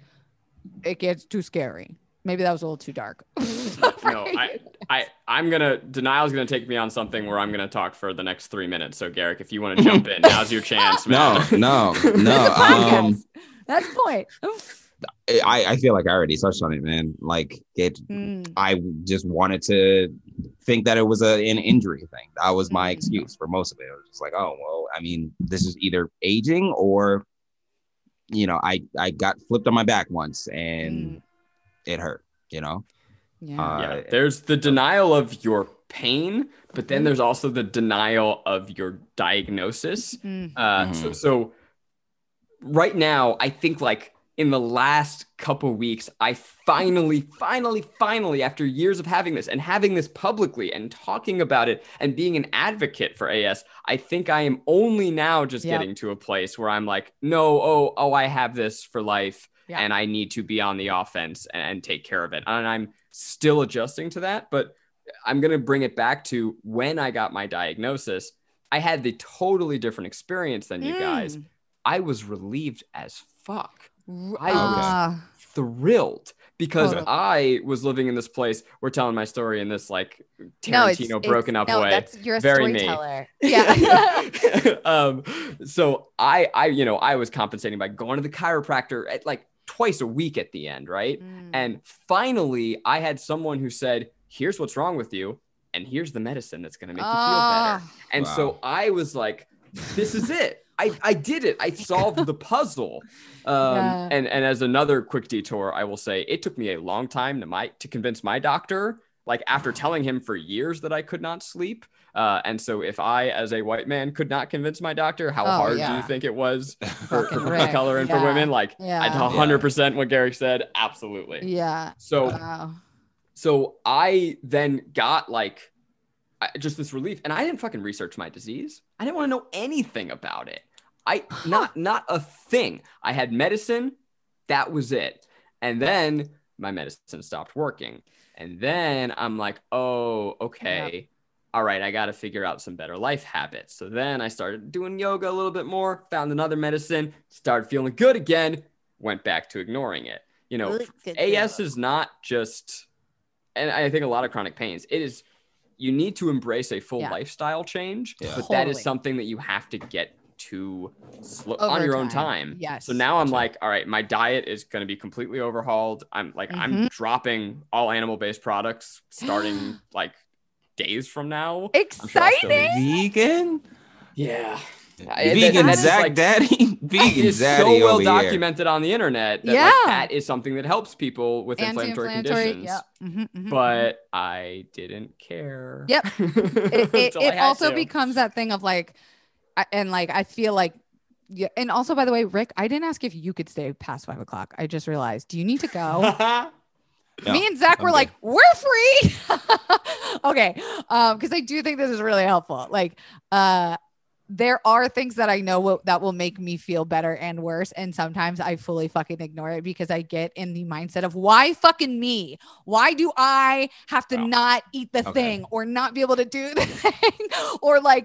it gets too scary. Maybe that was a little too dark. No, I, I, I'm gonna denial's gonna take me on something where I'm gonna talk for the next three minutes. So Garrick, if you want to jump in, now's your chance, man. No, no, It's a no. podcast. Um, That's the point. I, I feel like I already touched on it, man. Like it, Mm. I just wanted to think that it was a, an injury thing. That was my Mm. excuse for most of it. It was just like, oh, well, I mean, this is either aging or, you know, I, I got flipped on my back once and Mm. it hurt, you know? Yeah. Uh, Yeah, there's the denial of your pain, but then Mhm. there's also the denial of your diagnosis. Mm. Uh, so, Mhm. so right now, I think like in the last couple weeks, I finally, finally, finally, after years of having this and having this publicly and talking about it and being an advocate for A S, I think I am only now just Yep. getting to a place where I'm like, no, oh, oh, I have this for life. Yeah. And I need to be on the offense and, and take care of it. And I'm still adjusting to that, but I'm going to bring it back to when I got my diagnosis. I had the totally different experience than you guys. Mm. I was relieved as fuck. I Ah. was thrilled because Totally. I was living in this place. We're telling my story in this like No, it's- Tarantino it's- broken up no, way. That's you're a Very me. storyteller. Yeah. um, so I, I, you know, I was compensating by going to the chiropractor at like twice a week at the end, right? Mm. And finally, I had someone who said, "Here's what's wrong with you, and here's the medicine that's going to make you feel Ah. better." And Wow. so I was like, "This is it. I, I did it. I solved the puzzle." Um, Yeah. And and as another quick detour, I will say it took me a long time to my to convince my doctor. Like after telling him for years that I could not sleep. Uh, and so if I, as a white man, could not convince my doctor, how Oh, hard do yeah. you think it was for, Fucking for people of Rick. color and Yeah. for women? Like Yeah. I'd one hundred percent what Garrick said. Absolutely. Yeah. So Wow. so I then got like, I, just this relief. And I didn't fucking research my disease. I didn't want to know anything about it. I not not a thing. I had medicine. That was it. And then my medicine stopped working. And then I'm like, oh, okay. Yep. All right, I got to figure out some better life habits. So then I started doing yoga a little bit more, found another medicine, started feeling good again, went back to ignoring it. You know, A S is not just, and I think a lot of chronic pains, it is, you need to embrace a full yeah. lifestyle change, yeah. but totally. that is something that you have to get to sl- on your own time. Yes. So now I'm like, all right, my diet is going to be completely overhauled. I'm like, mm-hmm. I'm dropping all animal-based products starting like days from now. Exciting. Vegan? Yeah. Vegan that, Zach like, Daddy. Vegan is Daddy so well over documented here. on the internet that yeah. like, that is something that helps people with inflammatory conditions. Yeah. Mm-hmm, mm-hmm, but mm-hmm. I didn't care. Yep. it it, it also to. becomes that thing of like, and like, I feel like, yeah. And also, by the way, Rick, I didn't ask if you could stay past five o'clock. I just realized, do you need to go? No, Me and Zach I'm were good. like, we're free. Okay. Um, because I do think this is really helpful. Like, uh, there are things that I know will, that will make me feel better and worse. And sometimes I fully fucking ignore it because I get in the mindset of why fucking me? Why do I have to oh. not eat the okay. thing or not be able to do the thing? Or like,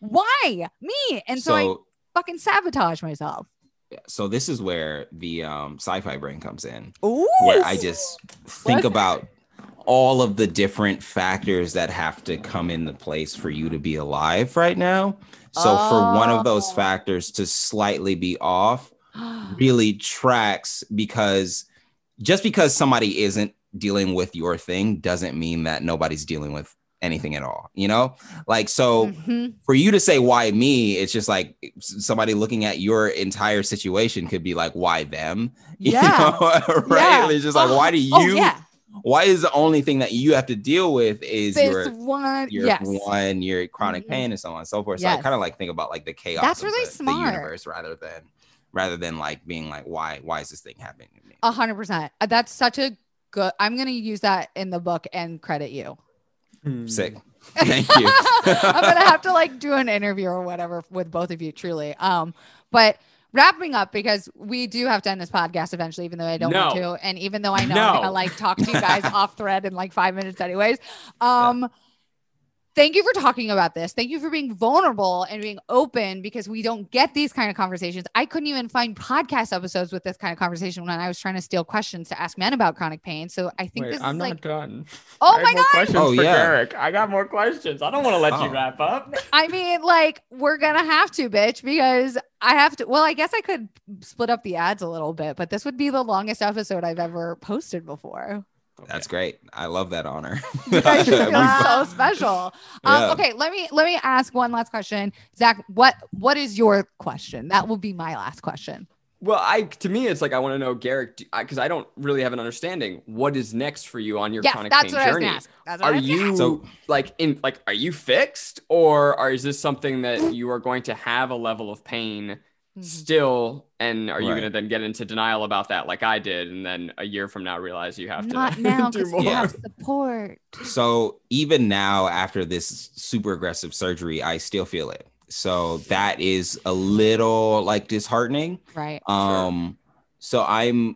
why me? And so, so I fucking sabotage myself. So this is where the um, sci-fi brain comes in, Ooh. where I just think about all of the different factors that have to come into place for you to be alive right now. So oh. for one of those factors to slightly be off really tracks, because just because somebody isn't dealing with your thing doesn't mean that nobody's dealing with anything at all, you know? Like, so mm-hmm. for you to say, why me? It's just like somebody looking at your entire situation could be like, why them? You yeah. know? Right? Yeah. It's just like, why do you, oh, yeah. why is the only thing that you have to deal with is this your one, your yes. one, your chronic mm-hmm. pain and so on and so forth. So yes. I kind of like think about like the chaos That's of really the, smart. the universe rather than, rather than like being like, why, why is this thing happening to me? A hundred percent. That's such a good, I'm going to use that in the book and credit you. Sick. Thank you. I'm gonna have to like do an interview or whatever with both of you, truly. Um, but wrapping up, because we do have to end this podcast eventually, even though I don't no. want to, and even though I know no. I'm gonna like talk to you guys off thread in like five minutes, anyways. Um, yeah. Thank you for talking about this. Thank you for being vulnerable and being open, because we don't get these kind of conversations. I couldn't even find podcast episodes with this kind of conversation when I was trying to steal questions to ask men about chronic pain. So I think Wait, this I'm is not like, done. Oh I my God. Questions oh, for yeah. Derek. I got more questions. I don't want to let oh. you wrap up. I mean, like, we're going to have to, bitch, because I have to. Well, I guess I could split up the ads a little bit, but this would be the longest episode I've ever posted before. Okay. That's great. I love that honor. You guys feel so special. Um, yeah. Okay, let me let me ask one last question, Zach. What what is your question? That will be my last question. Well, I to me, it's like I want to know, Garrick, because I, I don't really have an understanding. What is next for you on your yes, chronic that's pain what journey? I was that's what are I was you so, like in like are you fixed, or are, is this something that you are going to have a level of pain still, and are you right. going to then get into denial about that like I did, and then a year from now realize you have Not to now, do more? you have support. So even now, after this super aggressive surgery, I still feel it. So that is a little like disheartening. Right. Um. So I'm,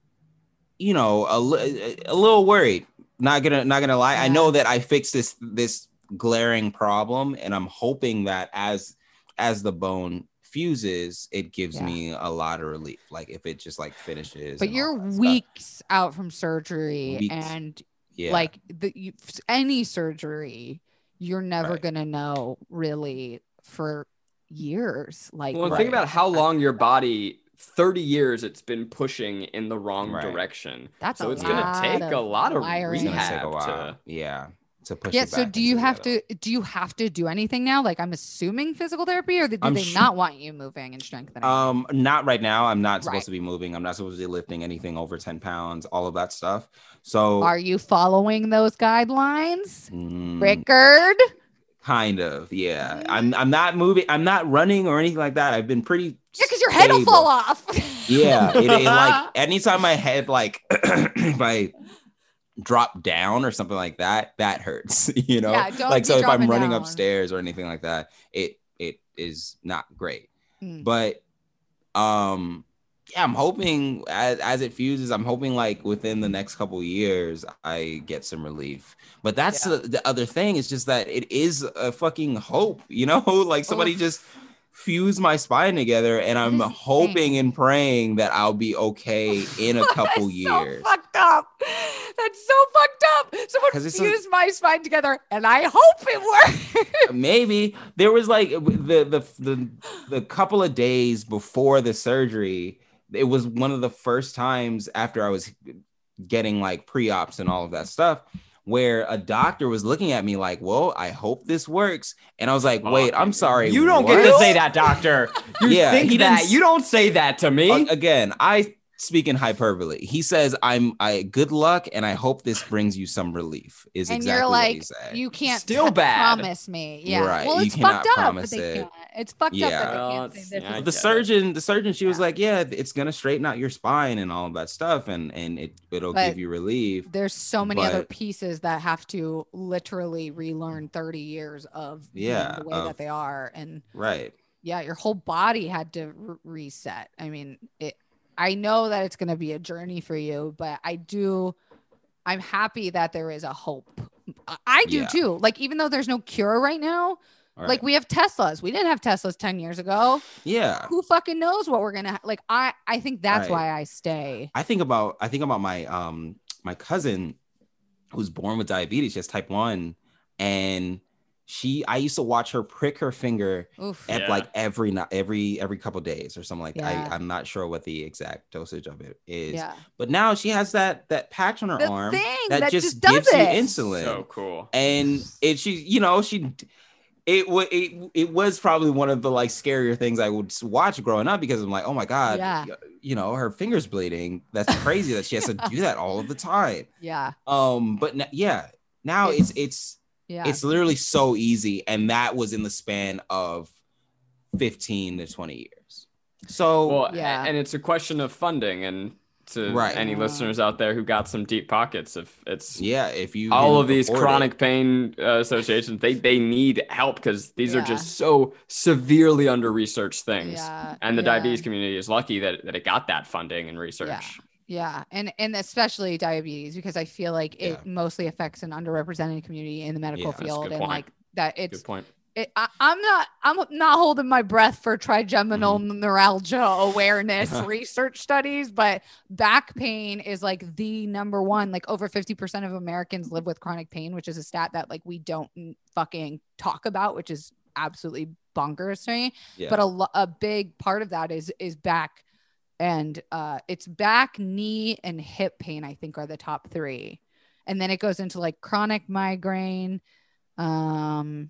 you know, a, li- a little worried. Not gonna not gonna lie. Yeah. I know that I fixed this this glaring problem, and I'm hoping that as as the bone fuses, it gives yeah. me a lot of relief, like if it just like finishes. But you're weeks stuff. out from surgery, weeks. and yeah. like the you, any surgery, you're never right. gonna know really for years. Like, well, right. think about how long your body. thirty years it's been pushing in the wrong right. direction. That's so a it's gonna take a lot of wiring. rehab a to yeah to push yeah it back. So do you have middle. to do you have to do anything now? Like, I'm assuming physical therapy, or do I'm they sh- not want you moving and strengthening? Um, not right now. I'm not supposed right. to be moving. I'm not supposed to be lifting anything over ten pounds, all of that stuff. So are you following those guidelines, mm, Rickard? Kind of, yeah. I'm I'm not moving. I'm not running or anything like that. I've been pretty. Yeah, because your head will fall off. Yeah, it, it like anytime my head like if I drop down or something like that, that hurts, you know? Yeah, don't like, be so if I'm dropping running down. upstairs or anything like that, it, it is not great. Mm. But, um, yeah, I'm hoping as, as it fuses, I'm hoping like within the next couple of years, I get some relief. But that's Yeah. the, the other thing. It's just that it is a fucking hope, you know, like somebody Oof. just fuse my spine together, and I'm is hoping insane. and praying that I'll be okay in a couple That's years. so fucked up. That's so fucked up. Someone 'Cause it's a- fused my spine together, and I hope it works. Maybe there was like the the the the couple of days before the surgery. It was one of the first times after I was getting like pre-ops and all of that stuff, where a doctor was looking at me like, well, I hope this works. And I was like, wait, I'm sorry. You don't what? get to say that, doctor. You Yeah, think he didn't that. s- You don't say that to me. Uh, again, I speak in hyperbole. He says, I'm I good luck and I hope this brings you some relief, is And exactly you're what he like, said. you can't Still t- bad. promise me. Yeah. Right, Well, you it's cannot fucked up, but promise they it. can't. It's fucked Yeah. up that Well, they can't it's- say this yeah, I is the get it. surgeon, the surgeon, she was Yeah. like, yeah, it's gonna straighten out your spine and all of that stuff, and and it it'll But give you relief. There's so many other But- pieces that have to literally relearn thirty years of being Yeah, the way of- that they are. And Right. yeah, your whole body had to re- reset. I mean, it, I know that it's going to be a journey for you, but I do, I'm happy that there is a hope. I- I do Yeah. too. Like, even though there's no cure right now, All like right. we have Teslas. We didn't have Teslas ten years ago. Yeah. Who fucking knows what we're going to ha- like? I, I think that's Right. why I stay. I think about I think about my um my cousin who's born with diabetes, she has type one, and she I used to watch her prick her finger Oof. at Yeah. like every not every every couple days or something like that. Yeah. I, I'm not sure what the exact dosage of it is. Yeah. But now she has that that patch on her The arm thing that, that just, just does gives you it. insulin. So cool. And it she you know she it was it, it was probably one of the like scarier things I would watch growing up, because I'm like, oh my god, Yeah. y- you know, her fingers bleeding. That's crazy that she has to do that all of the time. Yeah. Um, but n- yeah, now It's- it's it's Yeah. it's literally so easy, and that was in the span of fifteen to twenty years. So Well, Yeah. a- and it's a question of funding, and to Right. any Uh. listeners out there who got some deep pockets, if it's yeah, if you all can of these afford chronic it. pain uh, associations, they they need help, because these are Yeah. just so severely under researched things. Yeah. And the yeah. diabetes community is lucky that, that it got that funding and research. Yeah, and and especially diabetes, because I feel like it Yeah. mostly affects an underrepresented community in the medical Yeah, that's a field, good and point. like that Good it's. point. It, I, I'm not. I'm not holding my breath for trigeminal Mm-hmm. neuralgia awareness research studies, but back pain is like the number one. Like over fifty percent of Americans live with chronic pain, which is a stat that like we don't fucking talk about, which is absolutely bonkers to me. Yeah. But a lo- a big part of that is is back, and uh, it's back, knee, and hip pain. I think are the top three, and then it goes into like chronic migraine. Um,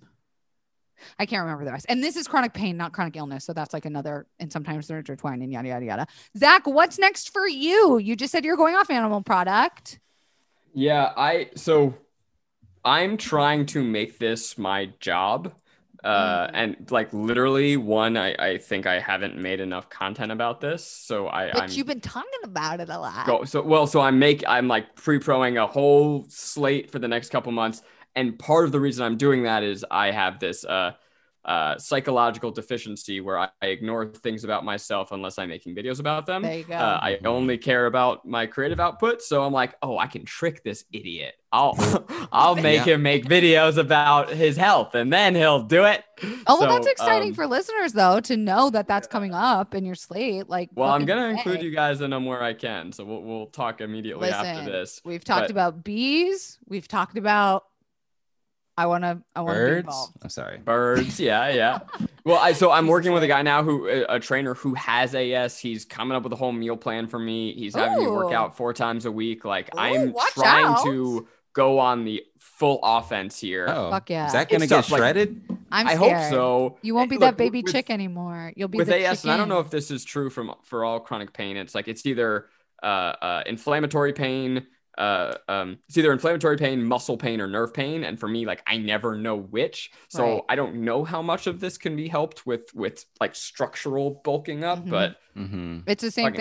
I can't remember the rest. And this is chronic pain, not chronic illness. So that's like another, and sometimes they're intertwined and yada, yada, yada. Zach, what's next for you? You just said you're going off animal product. Yeah, I so I'm trying to make this my job. Uh, Mm. and like literally one, I, I think I haven't made enough content about this. So I, But I'm you've been talking about it a lot. go so well, so I'm make I'm like pre-proing a whole slate for the next couple months. And part of the reason I'm doing that is I have this uh uh psychological deficiency where I, I ignore things about myself unless I'm making videos about them. There you go. Uh, I only care about my creative output, so I'm like, oh, I can trick this idiot. I'll I'll make Yeah. him make videos about his health, and then he'll do it. Oh, well, So, that's exciting um, for listeners, though, to know that that's coming up in your slate. Like, Well, I'm fucking gonna A. include you guys in them where I can, so we'll we'll talk immediately Listen, after this. We've talked But- about bees. We've talked about. I want to. I want to be Birds. involved. I'm sorry. Birds, yeah, yeah. Well, I so I'm working with a guy now who a trainer who has A S. He's coming up with a whole meal plan for me. He's having me work Ooh. out four times a week. Like Ooh, I'm watch trying out. to go on the full offense here. Oh, Fuck yeah. Is that gonna It's get tough, like- shredded? I'm I scared. hope so. You won't be Look, that baby with- chick anymore. You'll be with the A S, and I don't know chicken. if this is true from for all chronic pain. It's like it's either uh, uh, inflammatory pain, uh, um, it's either inflammatory pain, muscle pain, or nerve pain. And for me, like I never know which, so Right. I don't know how much of this can be helped with with like structural bulking up. Mhm. But Mm-hmm. It's the same fucking thing can't- with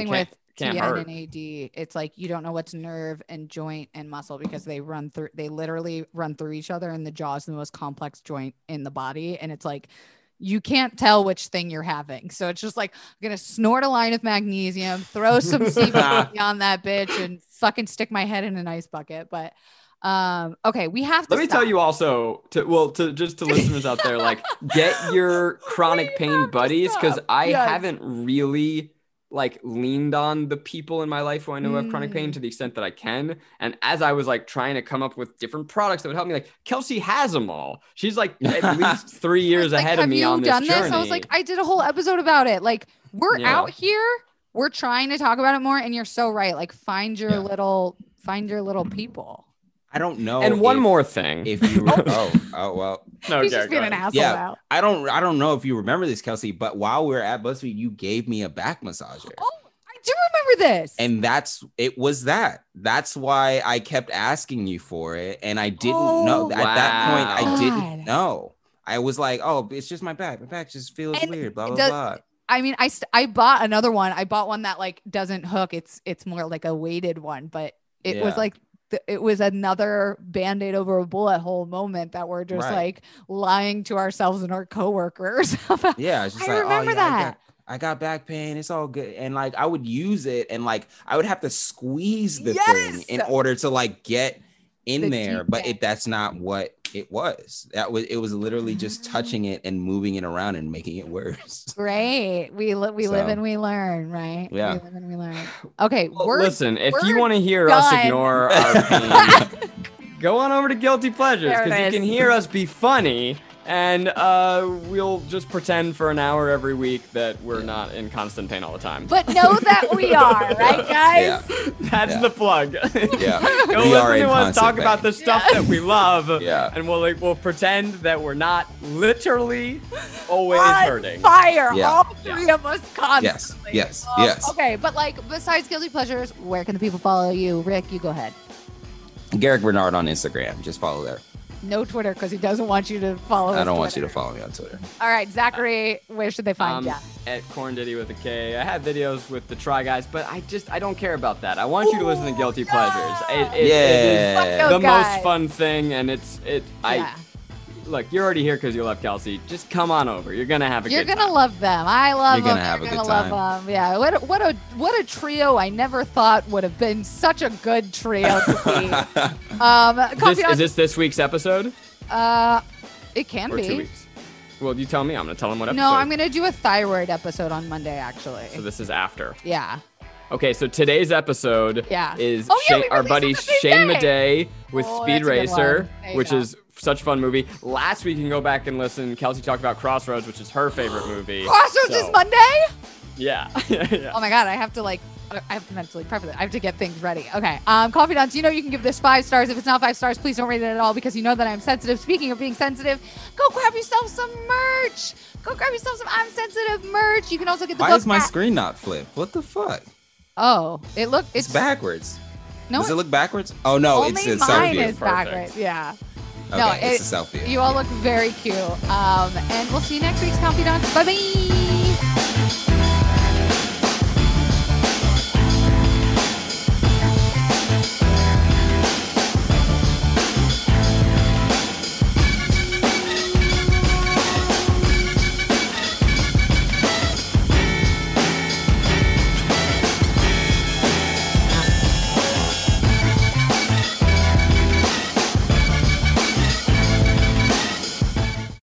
Can't T N hurt. and A D, it's like you don't know what's nerve and joint and muscle because they run through, they literally run through each other, and the jaw is the most complex joint in the body. And it's like, you can't tell which thing you're having. So it's just like, I'm going to snort a line of magnesium, throw some C B D on that bitch, and fucking stick my head in an ice bucket. But um, okay, we have to Let me stop. tell you also, to well, to just to listeners out there, like, get your chronic We pain have to buddies, because stop. I Yes. haven't really like leaned on the people in my life who I know have chronic pain Mm. to the extent that I can. And as I was like trying to come up with different products that would help me, like Kelsey has them all. She's like at least three years Like, ahead have of me you on this done journey. this? I was like, I did a whole episode about it. Like, we're Yeah. out here, we're trying to talk about it more, and you're so right. Like, find your Yeah. little, find your little people. I don't know. and one if- more thing. If you oh oh well, no, He's Garrett, just being go an ahead. asshole Yeah. now. I don't I don't know if you remember this, Kelsey, but while we were at BuzzFeed, you gave me a back massager. Oh, I do remember this. And that's it was that. That's why I kept asking you for it. And I didn't Oh, know at that point. I God. didn't know. I was like, oh, it's just my back. My back just feels And weird. Blah blah does- blah. I mean, I st- I bought another one. I bought one that like doesn't hook. It's it's more like a weighted one, but it was Yeah. like th- it was another band-aid over a bullet hole moment that we're just Right. like lying to ourselves and our coworkers about. Yeah, it's just I like, remember oh, yeah, I that. got, I got back pain. It's all good. And like I would use it, and like I would have to squeeze the thing Yes! in order to like get in The there. deep But end. it that's not what it was. That was it was literally just Ah. touching it and moving it around and making it worse. Great. We li- we live So, and we learn, right? yeah. We live and we learn. Okay, Well, we're listen, if you we're want to hear us done. ignore our pain, go on over to Guilty Pleasures, There it because you is. can hear us be funny, and uh, we'll just pretend for an hour every week that we're not in constant pain all the time. but know that we are, right, guys? Yeah. That's Yeah. the plug. Yeah. Go We are listen in to us constant talk about pain. the stuff Yeah. that we love, Yeah. and we'll like we'll pretend that we're not literally always On hurting. fire, Yeah. all three of us Yes. constantly. Yes. Um, Yes. Okay, but like besides Guilty Pleasures, where can the people follow you? Rick, you go ahead. Garrick Bernard on Instagram. Just follow there. No Twitter because he doesn't want you to follow. I his don't want you Twitter. to follow me on Twitter. All right, Zachary, where should they find Um, you? at Corn Diddy with a K. I have videos with the Try Guys, but I just I don't care about that. I want you to listen to Guilty Pleasures. It, it, Yeah. it is Fuck the those guys. most fun thing, and it's it. I Yeah. look. You're already here because you love Kelsey. Just come on over. You're gonna have a You're good gonna time. love them. I love You're them. gonna have You're a gonna good time. love them. Yeah. What a, what a what a trio! I never thought would have been such a good trio to be. um, Is this, Confidant- is this this week's episode uh, it can or be. two weeks? Well, you tell me. I'm gonna tell them what episode. No, I'm gonna do a thyroid episode on Monday. Actually. So this is after. Yeah. Okay, so today's episode Yeah. is Oh, yeah, Shane, we our released buddy it the same Shane day. Madej with Oh, Speed that's a good Racer, one. There you which go. is such a fun movie. Last week, you can go back and listen. Kelsey talked about Crossroads, which is her favorite movie. Crossroads is So, Monday. Yeah. yeah. Oh my god, I have to like I have to mentally prep it. I have to get things ready. Okay. Um, Confidants, you know you can give this five stars. If it's not five stars, please don't rate it at all because you know that I'm sensitive. Speaking of being sensitive, go grab yourself some merch. Go grab yourself some I'm sensitive merch. You can also get the Why book is my at- screen not flipped? What the fuck? Oh, it look It's, it's, backwards. No, Does it look backwards? Oh no, only it's a mine selfie. is Perfect. backwards. Yeah. Okay, No, it's it- a selfie. You all look very cute. Um, and we'll see you next week's Confidants. Bye bye.